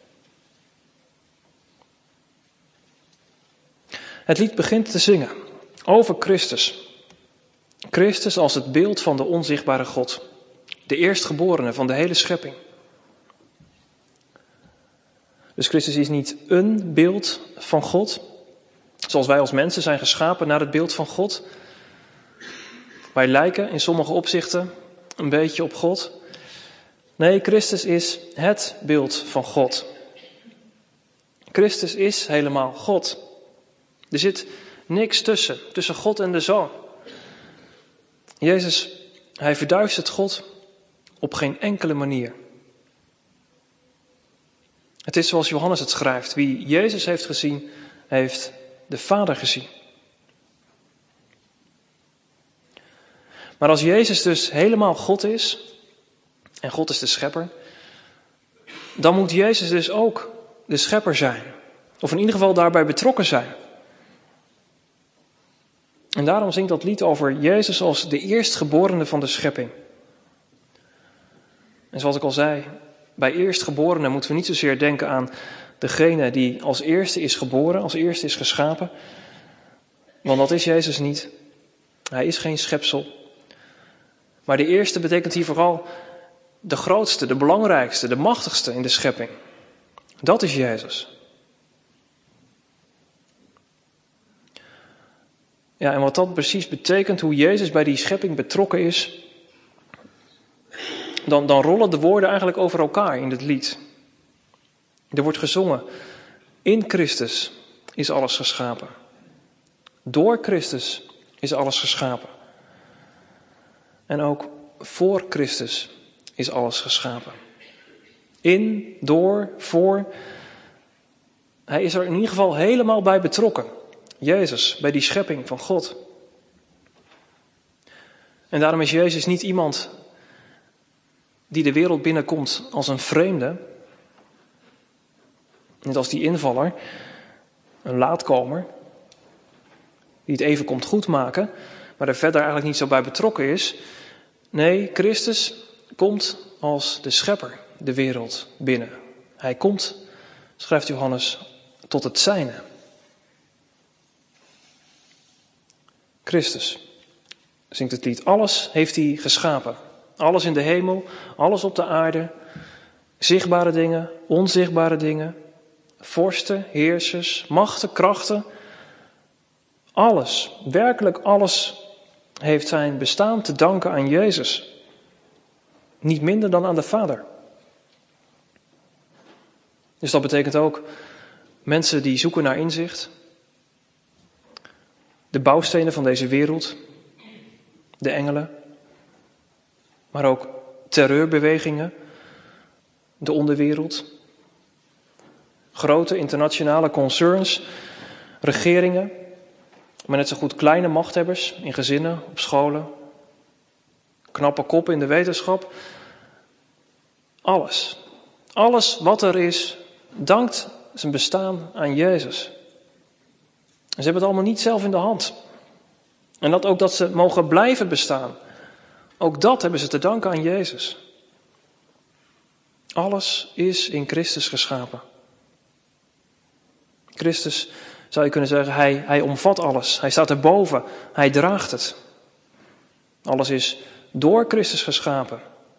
Het lied begint te zingen over Christus. Christus als het beeld van de onzichtbare God. De eerstgeborene van de hele schepping. Dus Christus is niet een beeld van God, zoals wij als mensen zijn geschapen naar het beeld van God. Wij lijken in sommige opzichten een beetje op God. Nee, Christus is het beeld van God. Christus is helemaal God. Er zit niks tussen, tussen God en de Zoon. Jezus, hij verduistert God op geen enkele manier. Het is zoals Johannes het schrijft. Wie Jezus heeft gezien, heeft de Vader gezien. Maar als Jezus dus helemaal God is, en God is de schepper, dan moet Jezus dus ook de schepper zijn. Of in ieder geval daarbij betrokken zijn. En daarom zingt dat lied over Jezus als de eerstgeborene van de schepping. En zoals ik al zei, bij eerstgeborene moeten we niet zozeer denken aan degene die als eerste is geboren, als eerste is geschapen. Want dat is Jezus niet. Hij is geen schepsel. Maar de eerste betekent hier vooral de grootste, de belangrijkste, de machtigste in de schepping. Dat is Jezus. Ja, en wat dat precies betekent, hoe Jezus bij die schepping betrokken is, dan, dan rollen de woorden eigenlijk over elkaar in het lied. Er wordt gezongen, in Christus is alles geschapen. Door Christus is alles geschapen. En ook voor Christus is alles geschapen. In, door, voor. Hij is er in ieder geval helemaal bij betrokken. Jezus, bij die schepping van God. En daarom is Jezus niet iemand die de wereld binnenkomt als een vreemde. Net als die invaller, een laatkomer, die het even komt goedmaken, maar er verder eigenlijk niet zo bij betrokken is. Nee, Christus komt als de schepper de wereld binnen. Hij komt, schrijft Johannes, tot het zijne. Christus, zingt het lied, alles heeft hij geschapen. Alles in de hemel, alles op de aarde, zichtbare dingen, onzichtbare dingen, vorsten, heersers, machten, krachten. Alles, werkelijk alles heeft zijn bestaan te danken aan Jezus. Niet minder dan aan de Vader. Dus dat betekent ook mensen die zoeken naar inzicht. De bouwstenen van deze wereld. De engelen. Maar ook terreurbewegingen. De onderwereld. Grote internationale concerns. Regeringen. Maar net zo goed kleine machthebbers in gezinnen, op scholen. Knappe koppen in de wetenschap. Alles. Alles wat er is, dankt zijn bestaan aan Jezus. En ze hebben het allemaal niet zelf in de hand. En dat ook dat ze mogen blijven bestaan. Ook dat hebben ze te danken aan Jezus. Alles is in Christus geschapen. Christus, zou je kunnen zeggen, hij, hij omvat alles. Hij staat erboven. Hij draagt het. Alles is door Christus geschapen.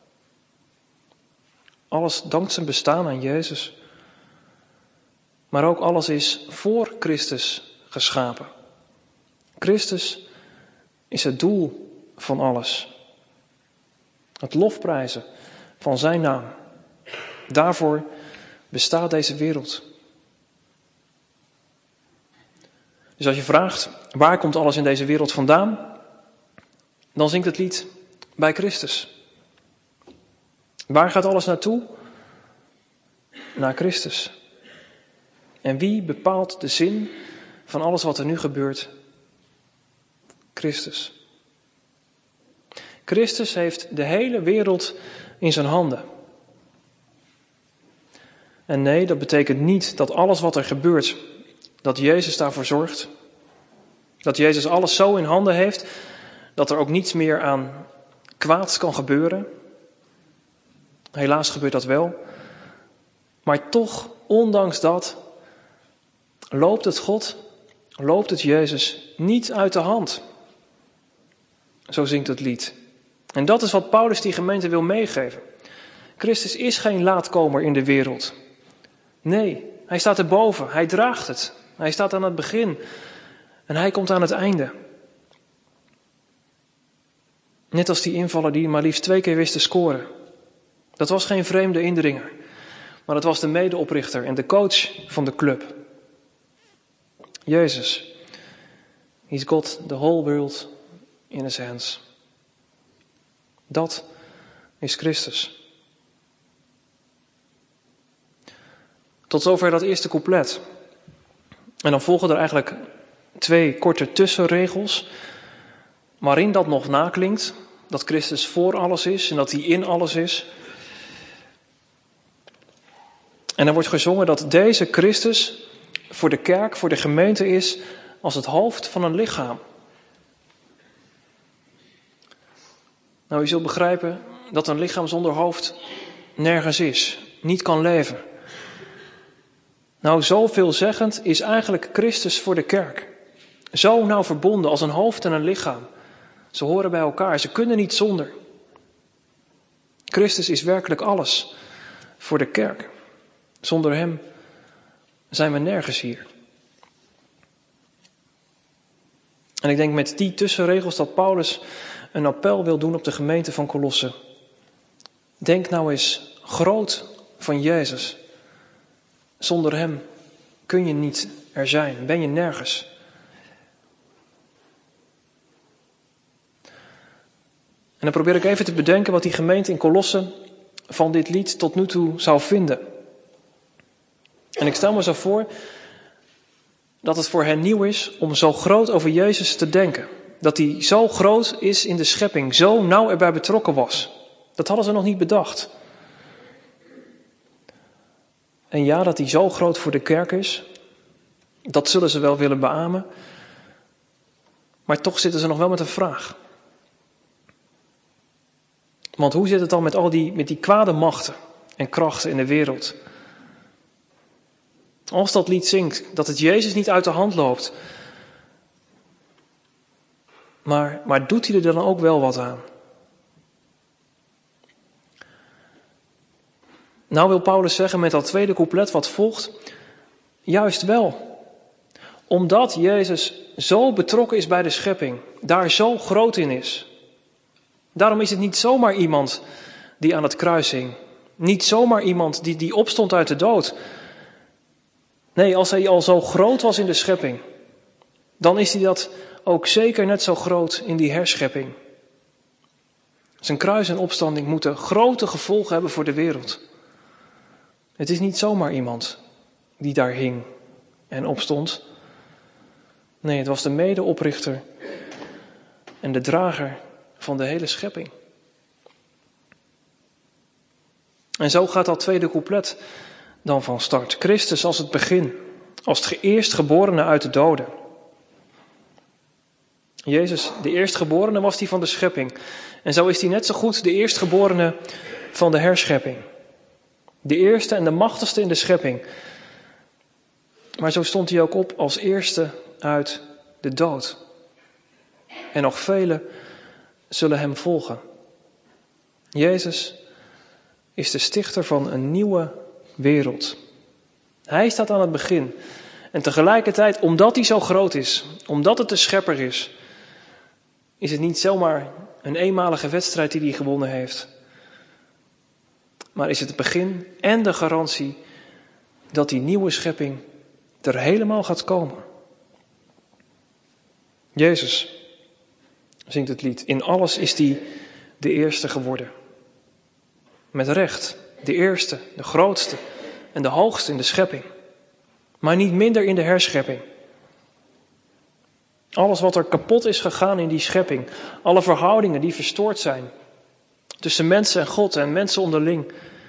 Alles dankt zijn bestaan aan Jezus. Maar ook alles is voor Christus geschapen. Christus is het doel van alles. Het lofprijzen van zijn naam. Daarvoor bestaat deze wereld. Dus als je vraagt, waar komt alles in deze wereld vandaan? Dan zingt het lied bij Christus. Waar gaat alles naartoe? Naar Christus. En wie bepaalt de zin van alles wat er nu gebeurt? Christus. Christus heeft de hele wereld in zijn handen. En nee, dat betekent niet dat alles wat er gebeurt, dat Jezus daarvoor zorgt. Dat Jezus alles zo in handen heeft, dat er ook niets meer aan kwaads kan gebeuren. Helaas gebeurt dat wel. Maar toch, ondanks dat, loopt het God, loopt het Jezus niet uit de hand. Zo zingt het lied. En dat is wat Paulus die gemeente wil meegeven. Christus is geen laatkomer in de wereld. Nee, hij staat erboven, hij draagt het. Hij staat aan het begin en hij komt aan het einde. Net als die invaller die maar liefst twee keer wist te scoren. Dat was geen vreemde indringer, maar dat was de medeoprichter en de coach van de club. Jezus. He's got the whole world in his hands. Dat is Christus. Tot zover dat eerste couplet. En dan volgen er eigenlijk twee korte tussenregels, waarin dat nog naklinkt, dat Christus voor alles is en dat hij in alles is. En er wordt gezongen dat deze Christus voor de kerk, voor de gemeente is als het hoofd van een lichaam. Nou, u zult begrijpen dat een lichaam zonder hoofd nergens is, niet kan leven. Nou, zo veelzeggend is eigenlijk Christus voor de kerk. Zo nauw verbonden als een hoofd en een lichaam. Ze horen bij elkaar, ze kunnen niet zonder. Christus is werkelijk alles voor de kerk. Zonder hem zijn we nergens hier. En ik denk met die tussenregels dat Paulus een appel wil doen op de gemeente van Kolosse. Denk nou eens groot van Jezus. Zonder hem kun je niet er zijn, ben je nergens. En dan probeer ik even te bedenken wat die gemeente in Kolosse van dit lied tot nu toe zou vinden. En ik stel me zo voor dat het voor hen nieuw is om zo groot over Jezus te denken. Dat hij zo groot is in de schepping, zo nauw erbij betrokken was. Dat hadden ze nog niet bedacht. En ja, dat hij zo groot voor de kerk is, dat zullen ze wel willen beamen. Maar toch zitten ze nog wel met een vraag. Want hoe zit het dan met al die, met die kwade machten en krachten in de wereld? Als dat lied zingt, dat het Jezus niet uit de hand loopt. Maar, maar doet hij er dan ook wel wat aan? Nou wil Paulus zeggen met dat tweede couplet wat volgt, juist wel. Omdat Jezus zo betrokken is bij de schepping, daar zo groot in is. Daarom is het niet zomaar iemand die aan het kruis hing. Niet zomaar iemand die, die opstond uit de dood. Nee, als hij al zo groot was in de schepping, dan is hij dat ook zeker net zo groot in die herschepping. Zijn kruis en opstanding moeten grote gevolgen hebben voor de wereld. Het is niet zomaar iemand die daar hing en opstond. Nee, het was de medeoprichter en de drager van de hele schepping. En zo gaat dat tweede couplet dan van start. Christus als het begin, als het eerstgeborene uit de doden. Jezus, de eerstgeborene, was die van de schepping. En zo is hij net zo goed de eerstgeborene van de herschepping. De eerste en de machtigste in de schepping. Maar zo stond hij ook op als eerste uit de dood. En nog velen zullen hem volgen. Jezus is de stichter van een nieuwe wereld. Hij staat aan het begin. En tegelijkertijd, omdat hij zo groot is, omdat het de schepper is, is het niet zomaar een eenmalige wedstrijd die hij gewonnen heeft. Maar is het het begin en de garantie dat die nieuwe schepping er helemaal gaat komen. Jezus, zingt het lied, in alles is hij de eerste geworden. Met recht, de eerste, de grootste en de hoogste in de schepping. Maar niet minder in de herschepping. Alles wat er kapot is gegaan in die schepping, alle verhoudingen die verstoord zijn tussen mensen en God en mensen onderling,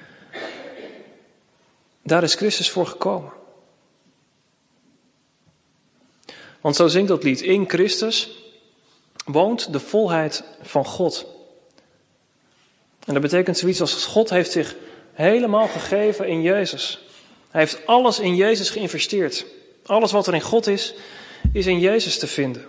daar is Christus voor gekomen. Want zo zingt dat lied, in Christus woont de volheid van God. En dat betekent zoiets als God heeft zich helemaal gegeven in Jezus. Hij heeft alles in Jezus geïnvesteerd. Alles wat er in God is, is in Jezus te vinden.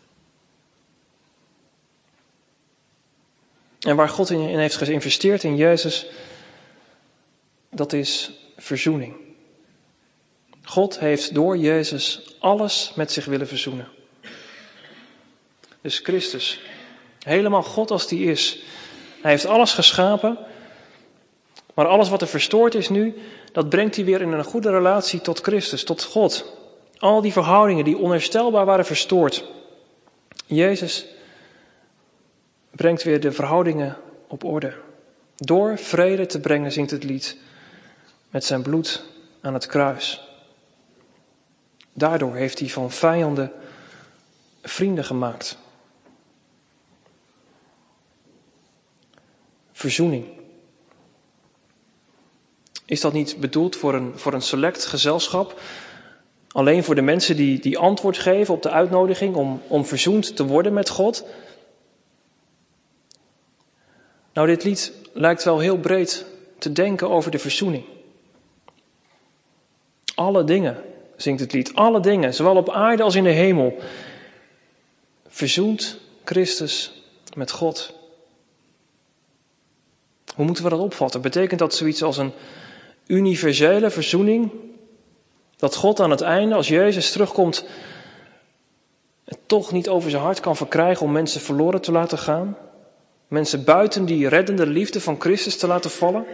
En waar God in heeft geïnvesteerd in Jezus, dat is verzoening. God heeft door Jezus alles met zich willen verzoenen. Dus Christus, helemaal God als die is. Hij heeft alles geschapen, maar alles wat er verstoord is nu, dat brengt hij weer in een goede relatie tot Christus, tot God. Al die verhoudingen die onherstelbaar waren verstoord. Jezus brengt weer de verhoudingen op orde. Door vrede te brengen, zingt het lied, met zijn bloed aan het kruis. Daardoor heeft hij van vijanden vrienden gemaakt. Verzoening. Is dat niet bedoeld voor een, voor een select gezelschap? Alleen voor de mensen die, die antwoord geven op de uitnodiging om, om verzoend te worden met God? Nou, dit lied lijkt wel heel breed te denken over de verzoening. Alle dingen, zingt het lied, alle dingen, zowel op aarde als in de hemel, verzoent Christus met God. Hoe moeten we dat opvatten? Betekent dat zoiets als een universele verzoening? Dat God aan het einde, als Jezus terugkomt, het toch niet over zijn hart kan verkrijgen om mensen verloren te laten gaan? Mensen buiten die reddende liefde van Christus te laten vallen?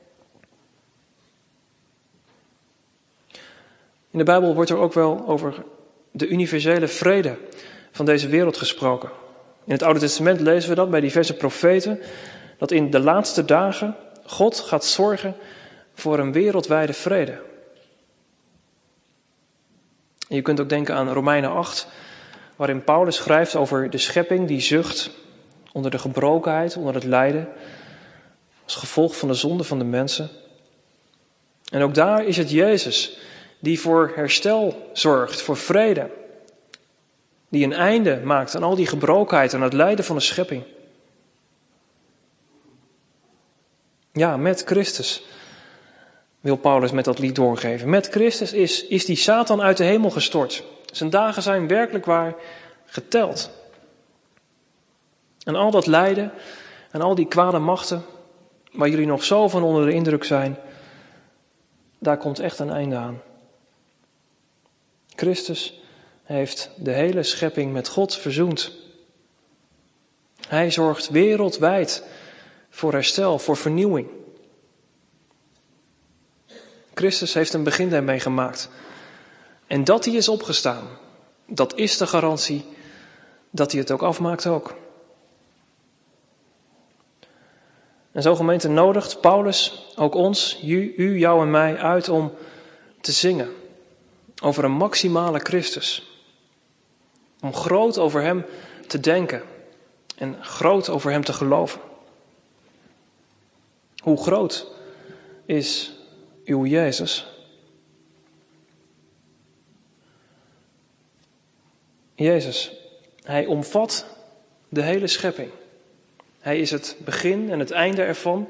In de Bijbel wordt er ook wel over de universele vrede van deze wereld gesproken. In het Oude Testament lezen we dat bij diverse profeten, dat in de laatste dagen God gaat zorgen voor een wereldwijde vrede. En je kunt ook denken aan Romeinen acht, waarin Paulus schrijft over de schepping die zucht onder de gebrokenheid, onder het lijden, als gevolg van de zonde van de mensen. En ook daar is het Jezus die voor herstel zorgt, voor vrede, die een einde maakt aan al die gebrokenheid en het lijden van de schepping. Ja, met Christus wil Paulus met dat lied doorgeven. Met Christus is, is die Satan uit de hemel gestort. Zijn dagen zijn werkelijk waar geteld. En al dat lijden en al die kwade machten, waar jullie nog zo van onder de indruk zijn, daar komt echt een einde aan. Christus heeft de hele schepping met God verzoend. Hij zorgt wereldwijd voor herstel, voor vernieuwing. Christus heeft een begin daarmee gemaakt. En dat hij is opgestaan, dat is de garantie dat hij het ook afmaakt ook. En zo gemeente nodigt Paulus ook ons, u, u, jou en mij uit om te zingen over een maximale Christus. Om groot over hem te denken en groot over hem te geloven. Hoe groot is uw Jezus? Jezus, hij omvat de hele schepping. Hij is het begin en het einde ervan.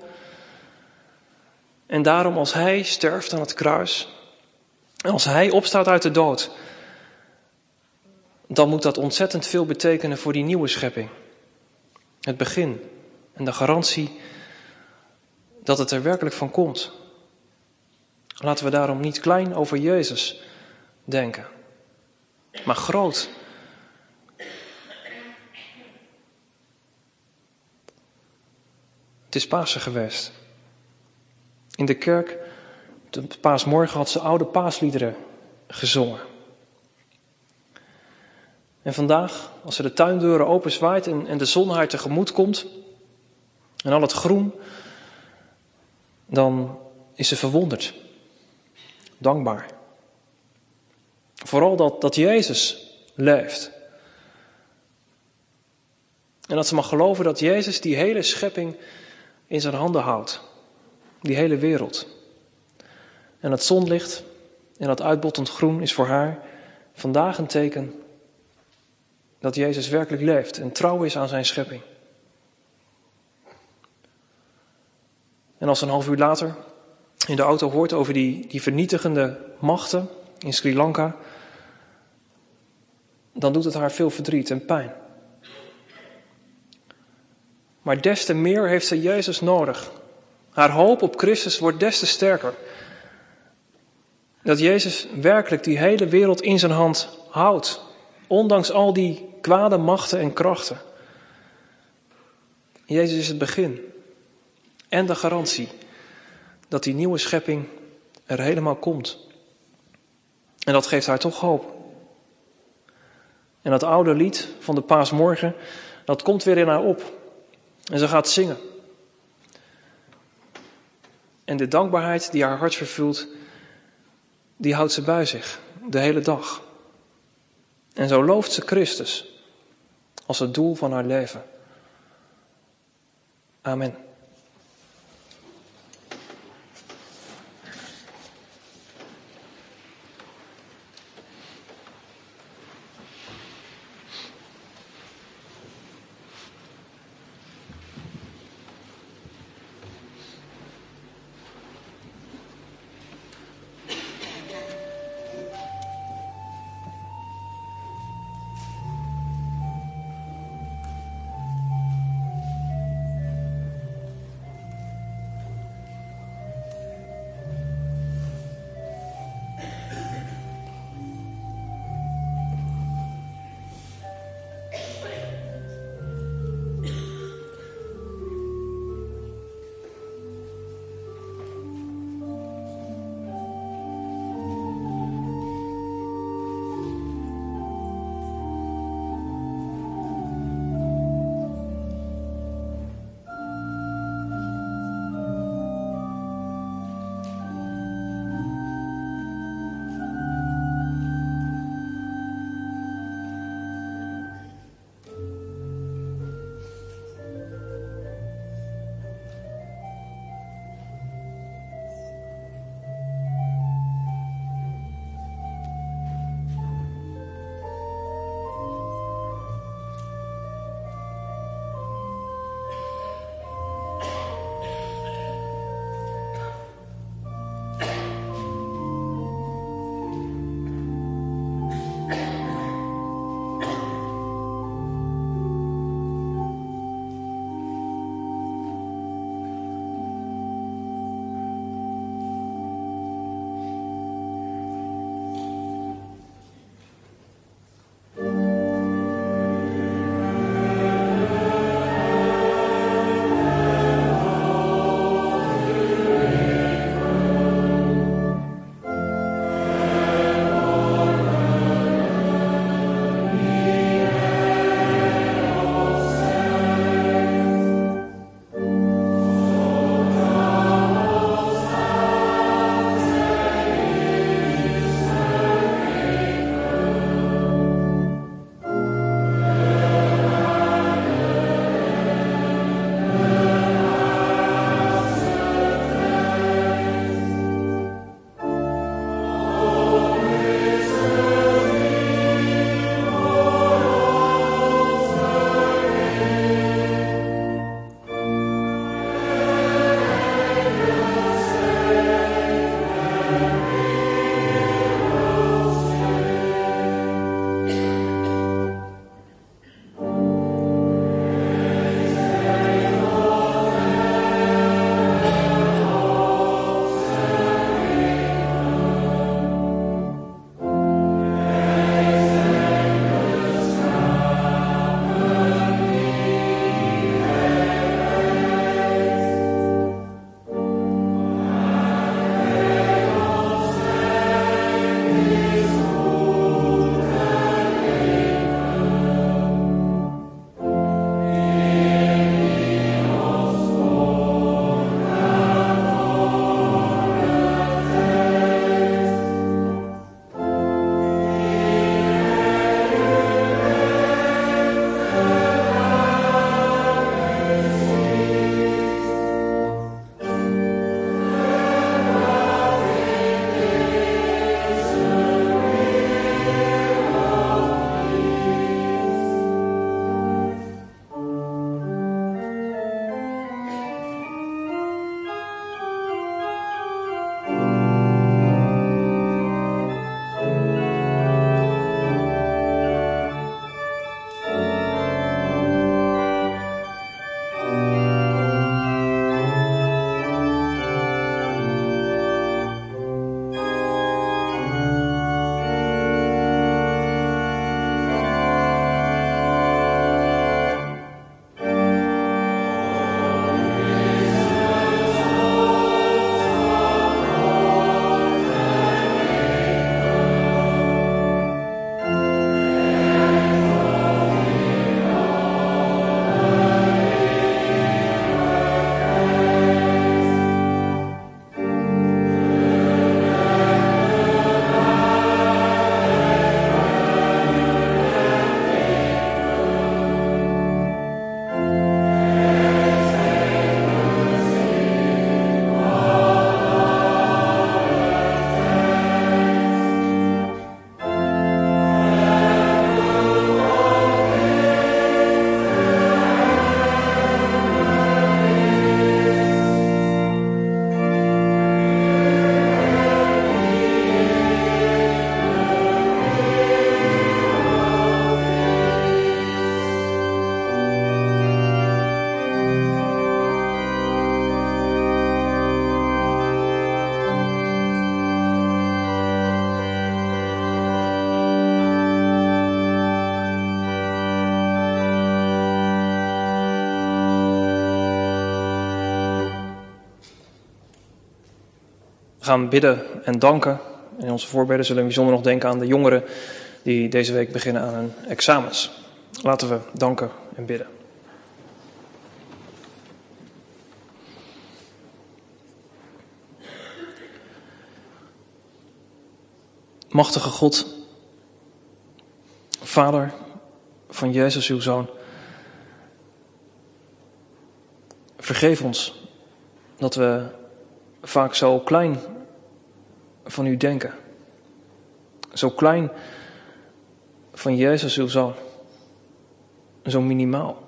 En daarom als hij sterft aan het kruis, en als hij opstaat uit de dood, dan moet dat ontzettend veel betekenen voor die nieuwe schepping. Het begin en de garantie dat het er werkelijk van komt. Laten we daarom niet klein over Jezus denken, maar groot. Het is Pasen geweest. In de kerk, de paasmorgen, had ze oude paasliederen gezongen. En vandaag, als ze de tuindeuren openzwaait en, en de zon haar tegemoet komt en al het groen, dan is ze verwonderd, dankbaar. Vooral dat, dat Jezus leeft. En dat ze mag geloven dat Jezus die hele schepping in zijn handen houdt. Die hele wereld. En het zonlicht en dat uitbottend groen is voor haar vandaag een teken dat Jezus werkelijk leeft en trouw is aan zijn schepping. En als ze een half uur later in de auto hoort over die, die vernietigende machten in Sri Lanka, dan doet het haar veel verdriet en pijn. Maar des te meer heeft ze Jezus nodig. Haar hoop op Christus wordt des te sterker. Dat Jezus werkelijk die hele wereld in zijn hand houdt. Ondanks al die kwade machten en krachten. Jezus is het begin. En de garantie dat die nieuwe schepping er helemaal komt. En dat geeft haar toch hoop. En dat oude lied van de paasmorgen, dat komt weer in haar op. En ze gaat zingen. En de dankbaarheid die haar hart vervult, die houdt ze bij zich de hele dag. En zo looft ze Christus als het doel van haar leven. Amen. gaan bidden en danken. En in onze voorbeden zullen we bijzonder nog denken aan de jongeren die deze week beginnen aan hun examens. Laten we danken en bidden. Machtige God, Vader van Jezus, uw Zoon, vergeef ons dat we vaak zo klein van u denken. Zo klein van Jezus, uw Zoon. Zo minimaal.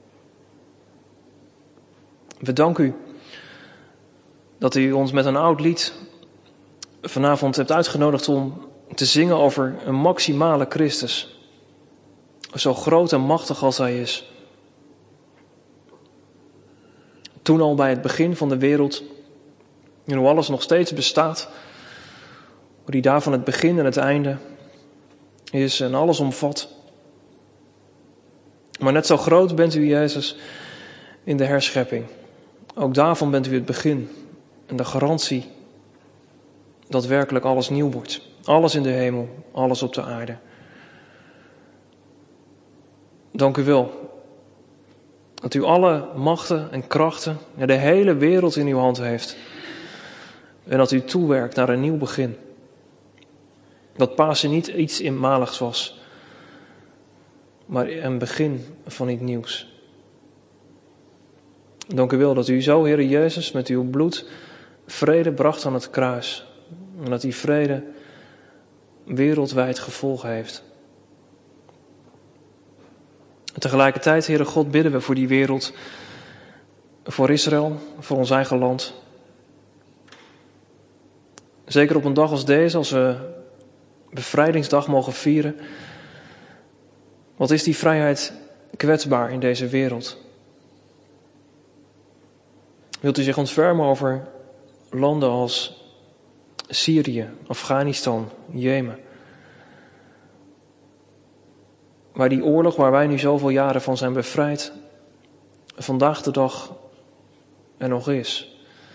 We danken u dat u ons met een oud lied vanavond hebt uitgenodigd om te zingen over een maximale Christus. Zo groot en machtig als hij is. Toen al bij het begin van de wereld, en hoe alles nog steeds bestaat, hoe die daar van het begin en het einde is en alles omvat. Maar net zo groot bent u, Jezus, in de herschepping. Ook daarvan bent u het begin en de garantie dat werkelijk alles nieuw wordt. Alles in de hemel, alles op de aarde. Dank u wel dat u alle machten en krachten, ja, de hele wereld in uw hand heeft. En dat u toewerkt naar een nieuw begin. Dat Pasen niet iets eenmaligs was, maar een begin van iets nieuws. Dank u wel dat u zo, Heere Jezus, met uw bloed vrede bracht aan het kruis. En dat die vrede wereldwijd gevolgen heeft. En tegelijkertijd, Heere God, bidden we voor die wereld, voor Israël, voor ons eigen land. Zeker op een dag als deze, als we bevrijdingsdag mogen vieren. Wat is die vrijheid kwetsbaar in deze wereld? Wilt u zich ontfermen over landen als Syrië, Afghanistan, Jemen? Waar die oorlog, waar wij nu zoveel jaren van zijn bevrijd, vandaag de dag er nog is.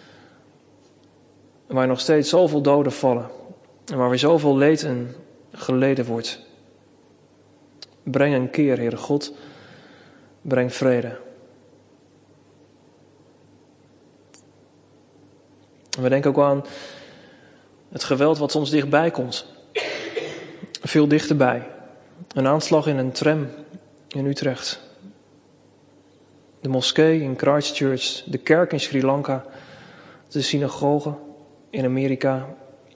En waar nog steeds zoveel doden vallen. En waar weer zoveel leed en geleden wordt. Breng een keer, Heere God. Breng vrede. En we denken ook aan het geweld wat soms dichtbij komt. Veel dichterbij. Een aanslag in een tram in Utrecht. De moskee in Christchurch. De kerk in Sri Lanka. De synagoge in Amerika.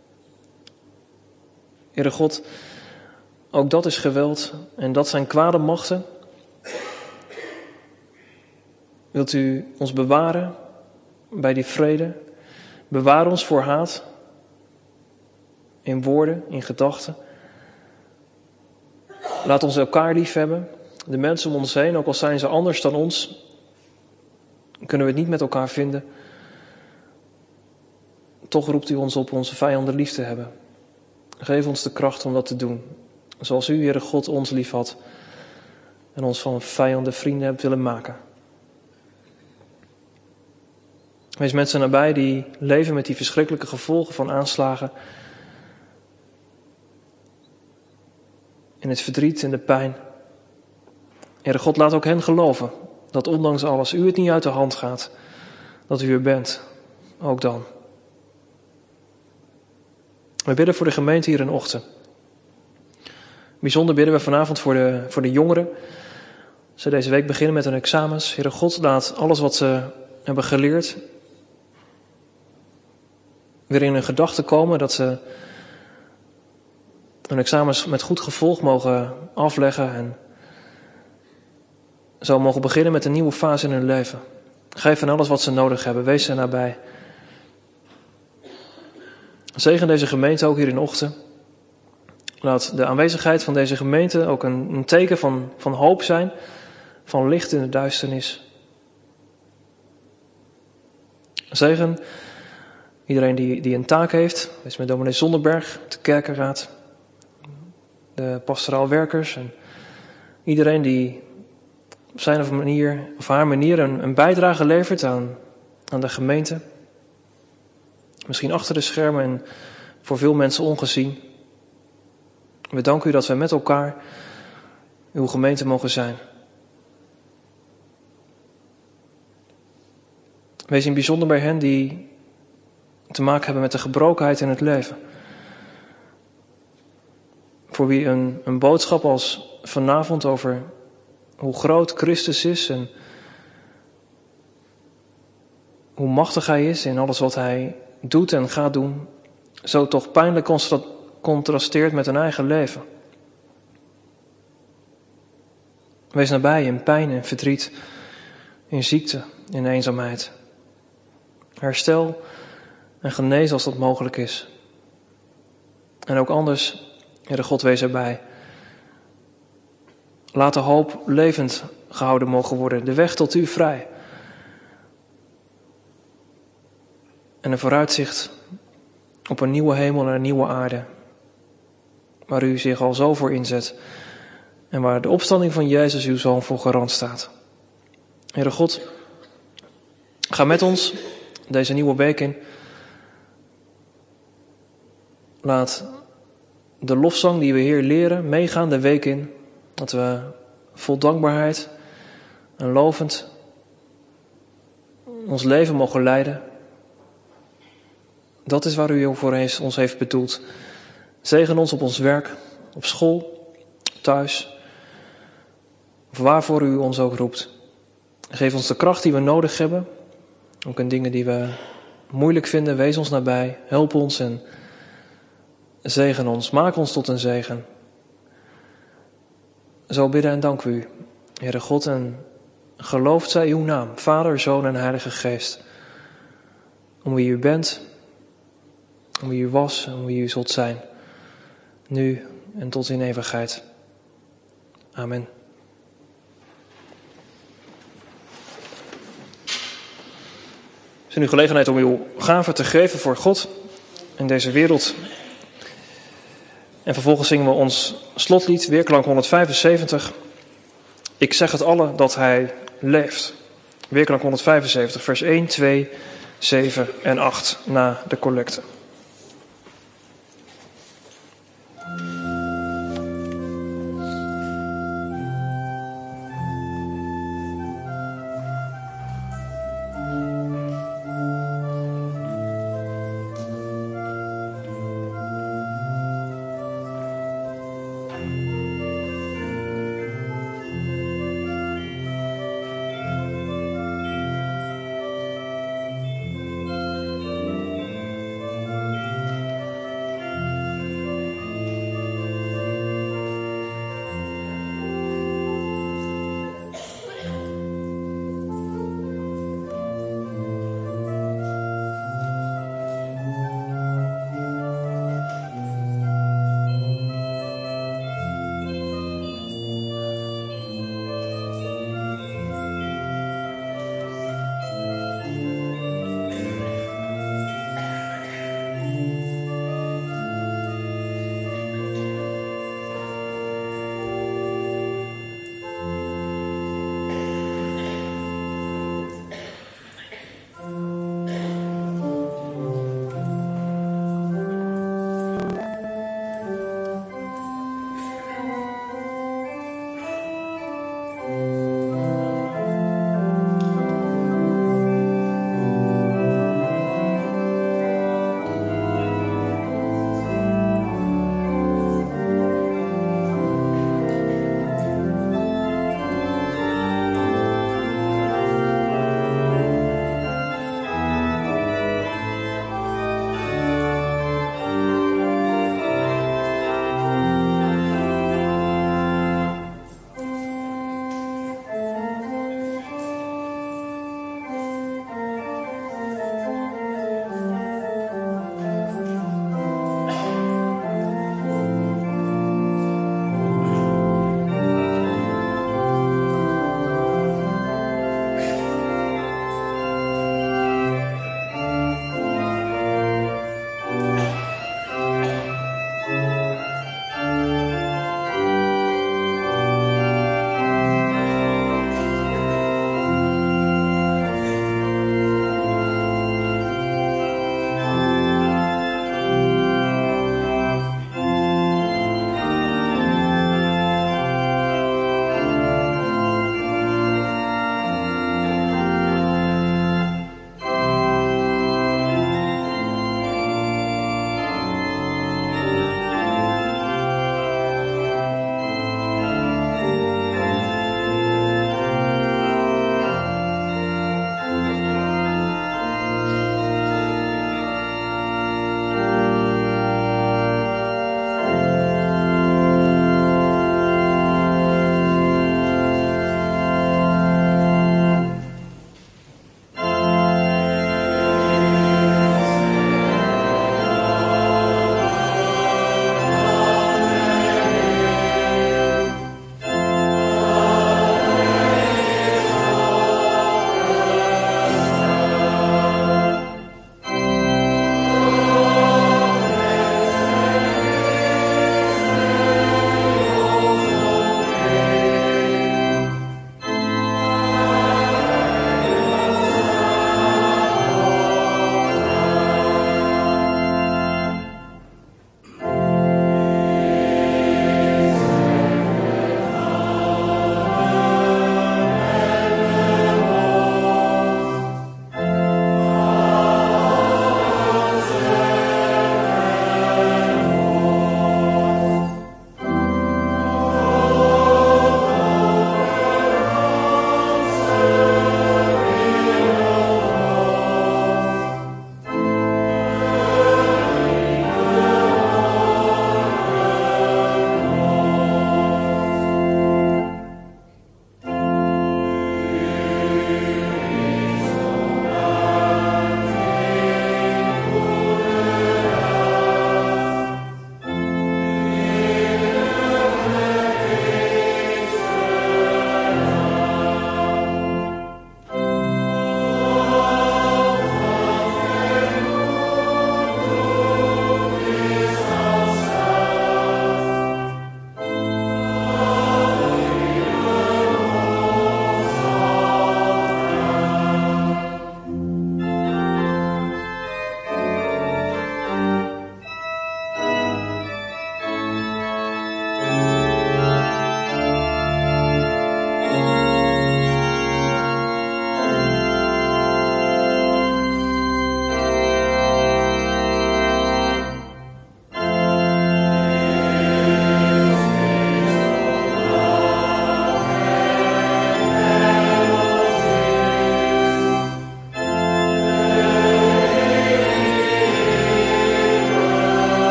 Heere God, ook dat is geweld en dat zijn kwade machten. Wilt u ons bewaren bij die vrede? Bewaar ons voor haat. In woorden, in gedachten. Laat ons elkaar lief hebben. De mensen om ons heen, ook al zijn ze anders dan ons, kunnen we het niet met elkaar vinden. Toch roept u ons op onze vijanden lief te hebben. Geef ons de kracht om dat te doen. Zoals u, Heere God, ons lief had. En ons van vijanden vrienden hebt willen maken. Wees mensen nabij die leven met die verschrikkelijke gevolgen van aanslagen. In het verdriet en de pijn. Heere God, laat ook hen geloven dat ondanks alles u het niet uit de hand gaat. Dat u er bent. Ook dan. We bidden voor de gemeente hier in Ochten. Bijzonder bidden we vanavond voor de, voor de jongeren. Ze deze week beginnen met hun examens. Heere God, laat alles wat ze hebben geleerd weer in hun gedachten komen. Dat ze hun examens met goed gevolg mogen afleggen. En zo mogen beginnen met een nieuwe fase in hun leven. Geef hen alles wat ze nodig hebben. Wees hen nabij. Zegen deze gemeente ook hier in Ochten. Laat de aanwezigheid van deze gemeente ook een, een teken van, van hoop zijn. Van licht in de duisternis. Zegen iedereen die, die een taak heeft. Wees met dominee Zonderberg, de kerkenraad. De pastoraal werkers. En iedereen die op zijn of, manier, of haar manier een, een bijdrage levert aan, aan de gemeente. Misschien achter de schermen en voor veel mensen ongezien. We danken u dat we met elkaar uw gemeente mogen zijn. Wees in bijzonder bij hen die te maken hebben met de gebrokenheid in het leven. Voor wie een, een boodschap als vanavond over hoe groot Christus is en hoe machtig hij is in alles wat hij doet en gaat doen, zo toch pijnlijk contrasteert met hun eigen leven. Wees nabij in pijn en verdriet, in ziekte, in eenzaamheid. Herstel en genees als dat mogelijk is. En ook anders, Heere God, wees erbij. Laat de hoop levend gehouden mogen worden, de weg tot u vrij. En een vooruitzicht op een nieuwe hemel en een nieuwe aarde, waar u zich al zo voor inzet en waar de opstanding van Jezus uw Zoon voor garant staat. Heere God, ga met ons deze nieuwe week in. Laat de lofzang die we hier leren meegaan de week in. Dat we vol dankbaarheid en lovend ons leven mogen leiden. Dat is waar u voor ons heeft bedoeld. Zegen ons op ons werk, op school, thuis, of waarvoor u ons ook roept. Geef ons de kracht die we nodig hebben. Ook in dingen die we moeilijk vinden, wees ons nabij. Help ons en zegen ons. Maak ons tot een zegen. Zo bidden en danken we u, Heere God, en geloofd zij uw naam, Vader, Zoon en Heilige Geest. Om wie u bent, om wie u was en om wie u zult zijn. Nu en tot in eeuwigheid. Amen. Het is nu gelegenheid om uw gaven te geven voor God in deze wereld. En vervolgens zingen we ons slotlied, Weerklank honderdvijfenzeventig. Ik zeg het alle dat hij leeft. Weerklank honderdvijfenzeventig, vers één, twee, zeven en acht na de collecte.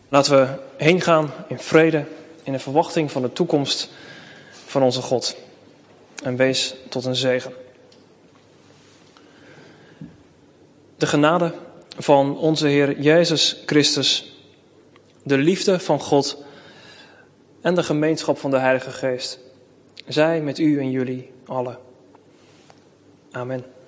Laten we heen gaan in vrede, in de verwachting van de toekomst van onze God. En wees tot een zegen. De genade van onze Heer Jezus Christus, de liefde van God en de gemeenschap van de Heilige Geest, zij met u en jullie allen. Amen.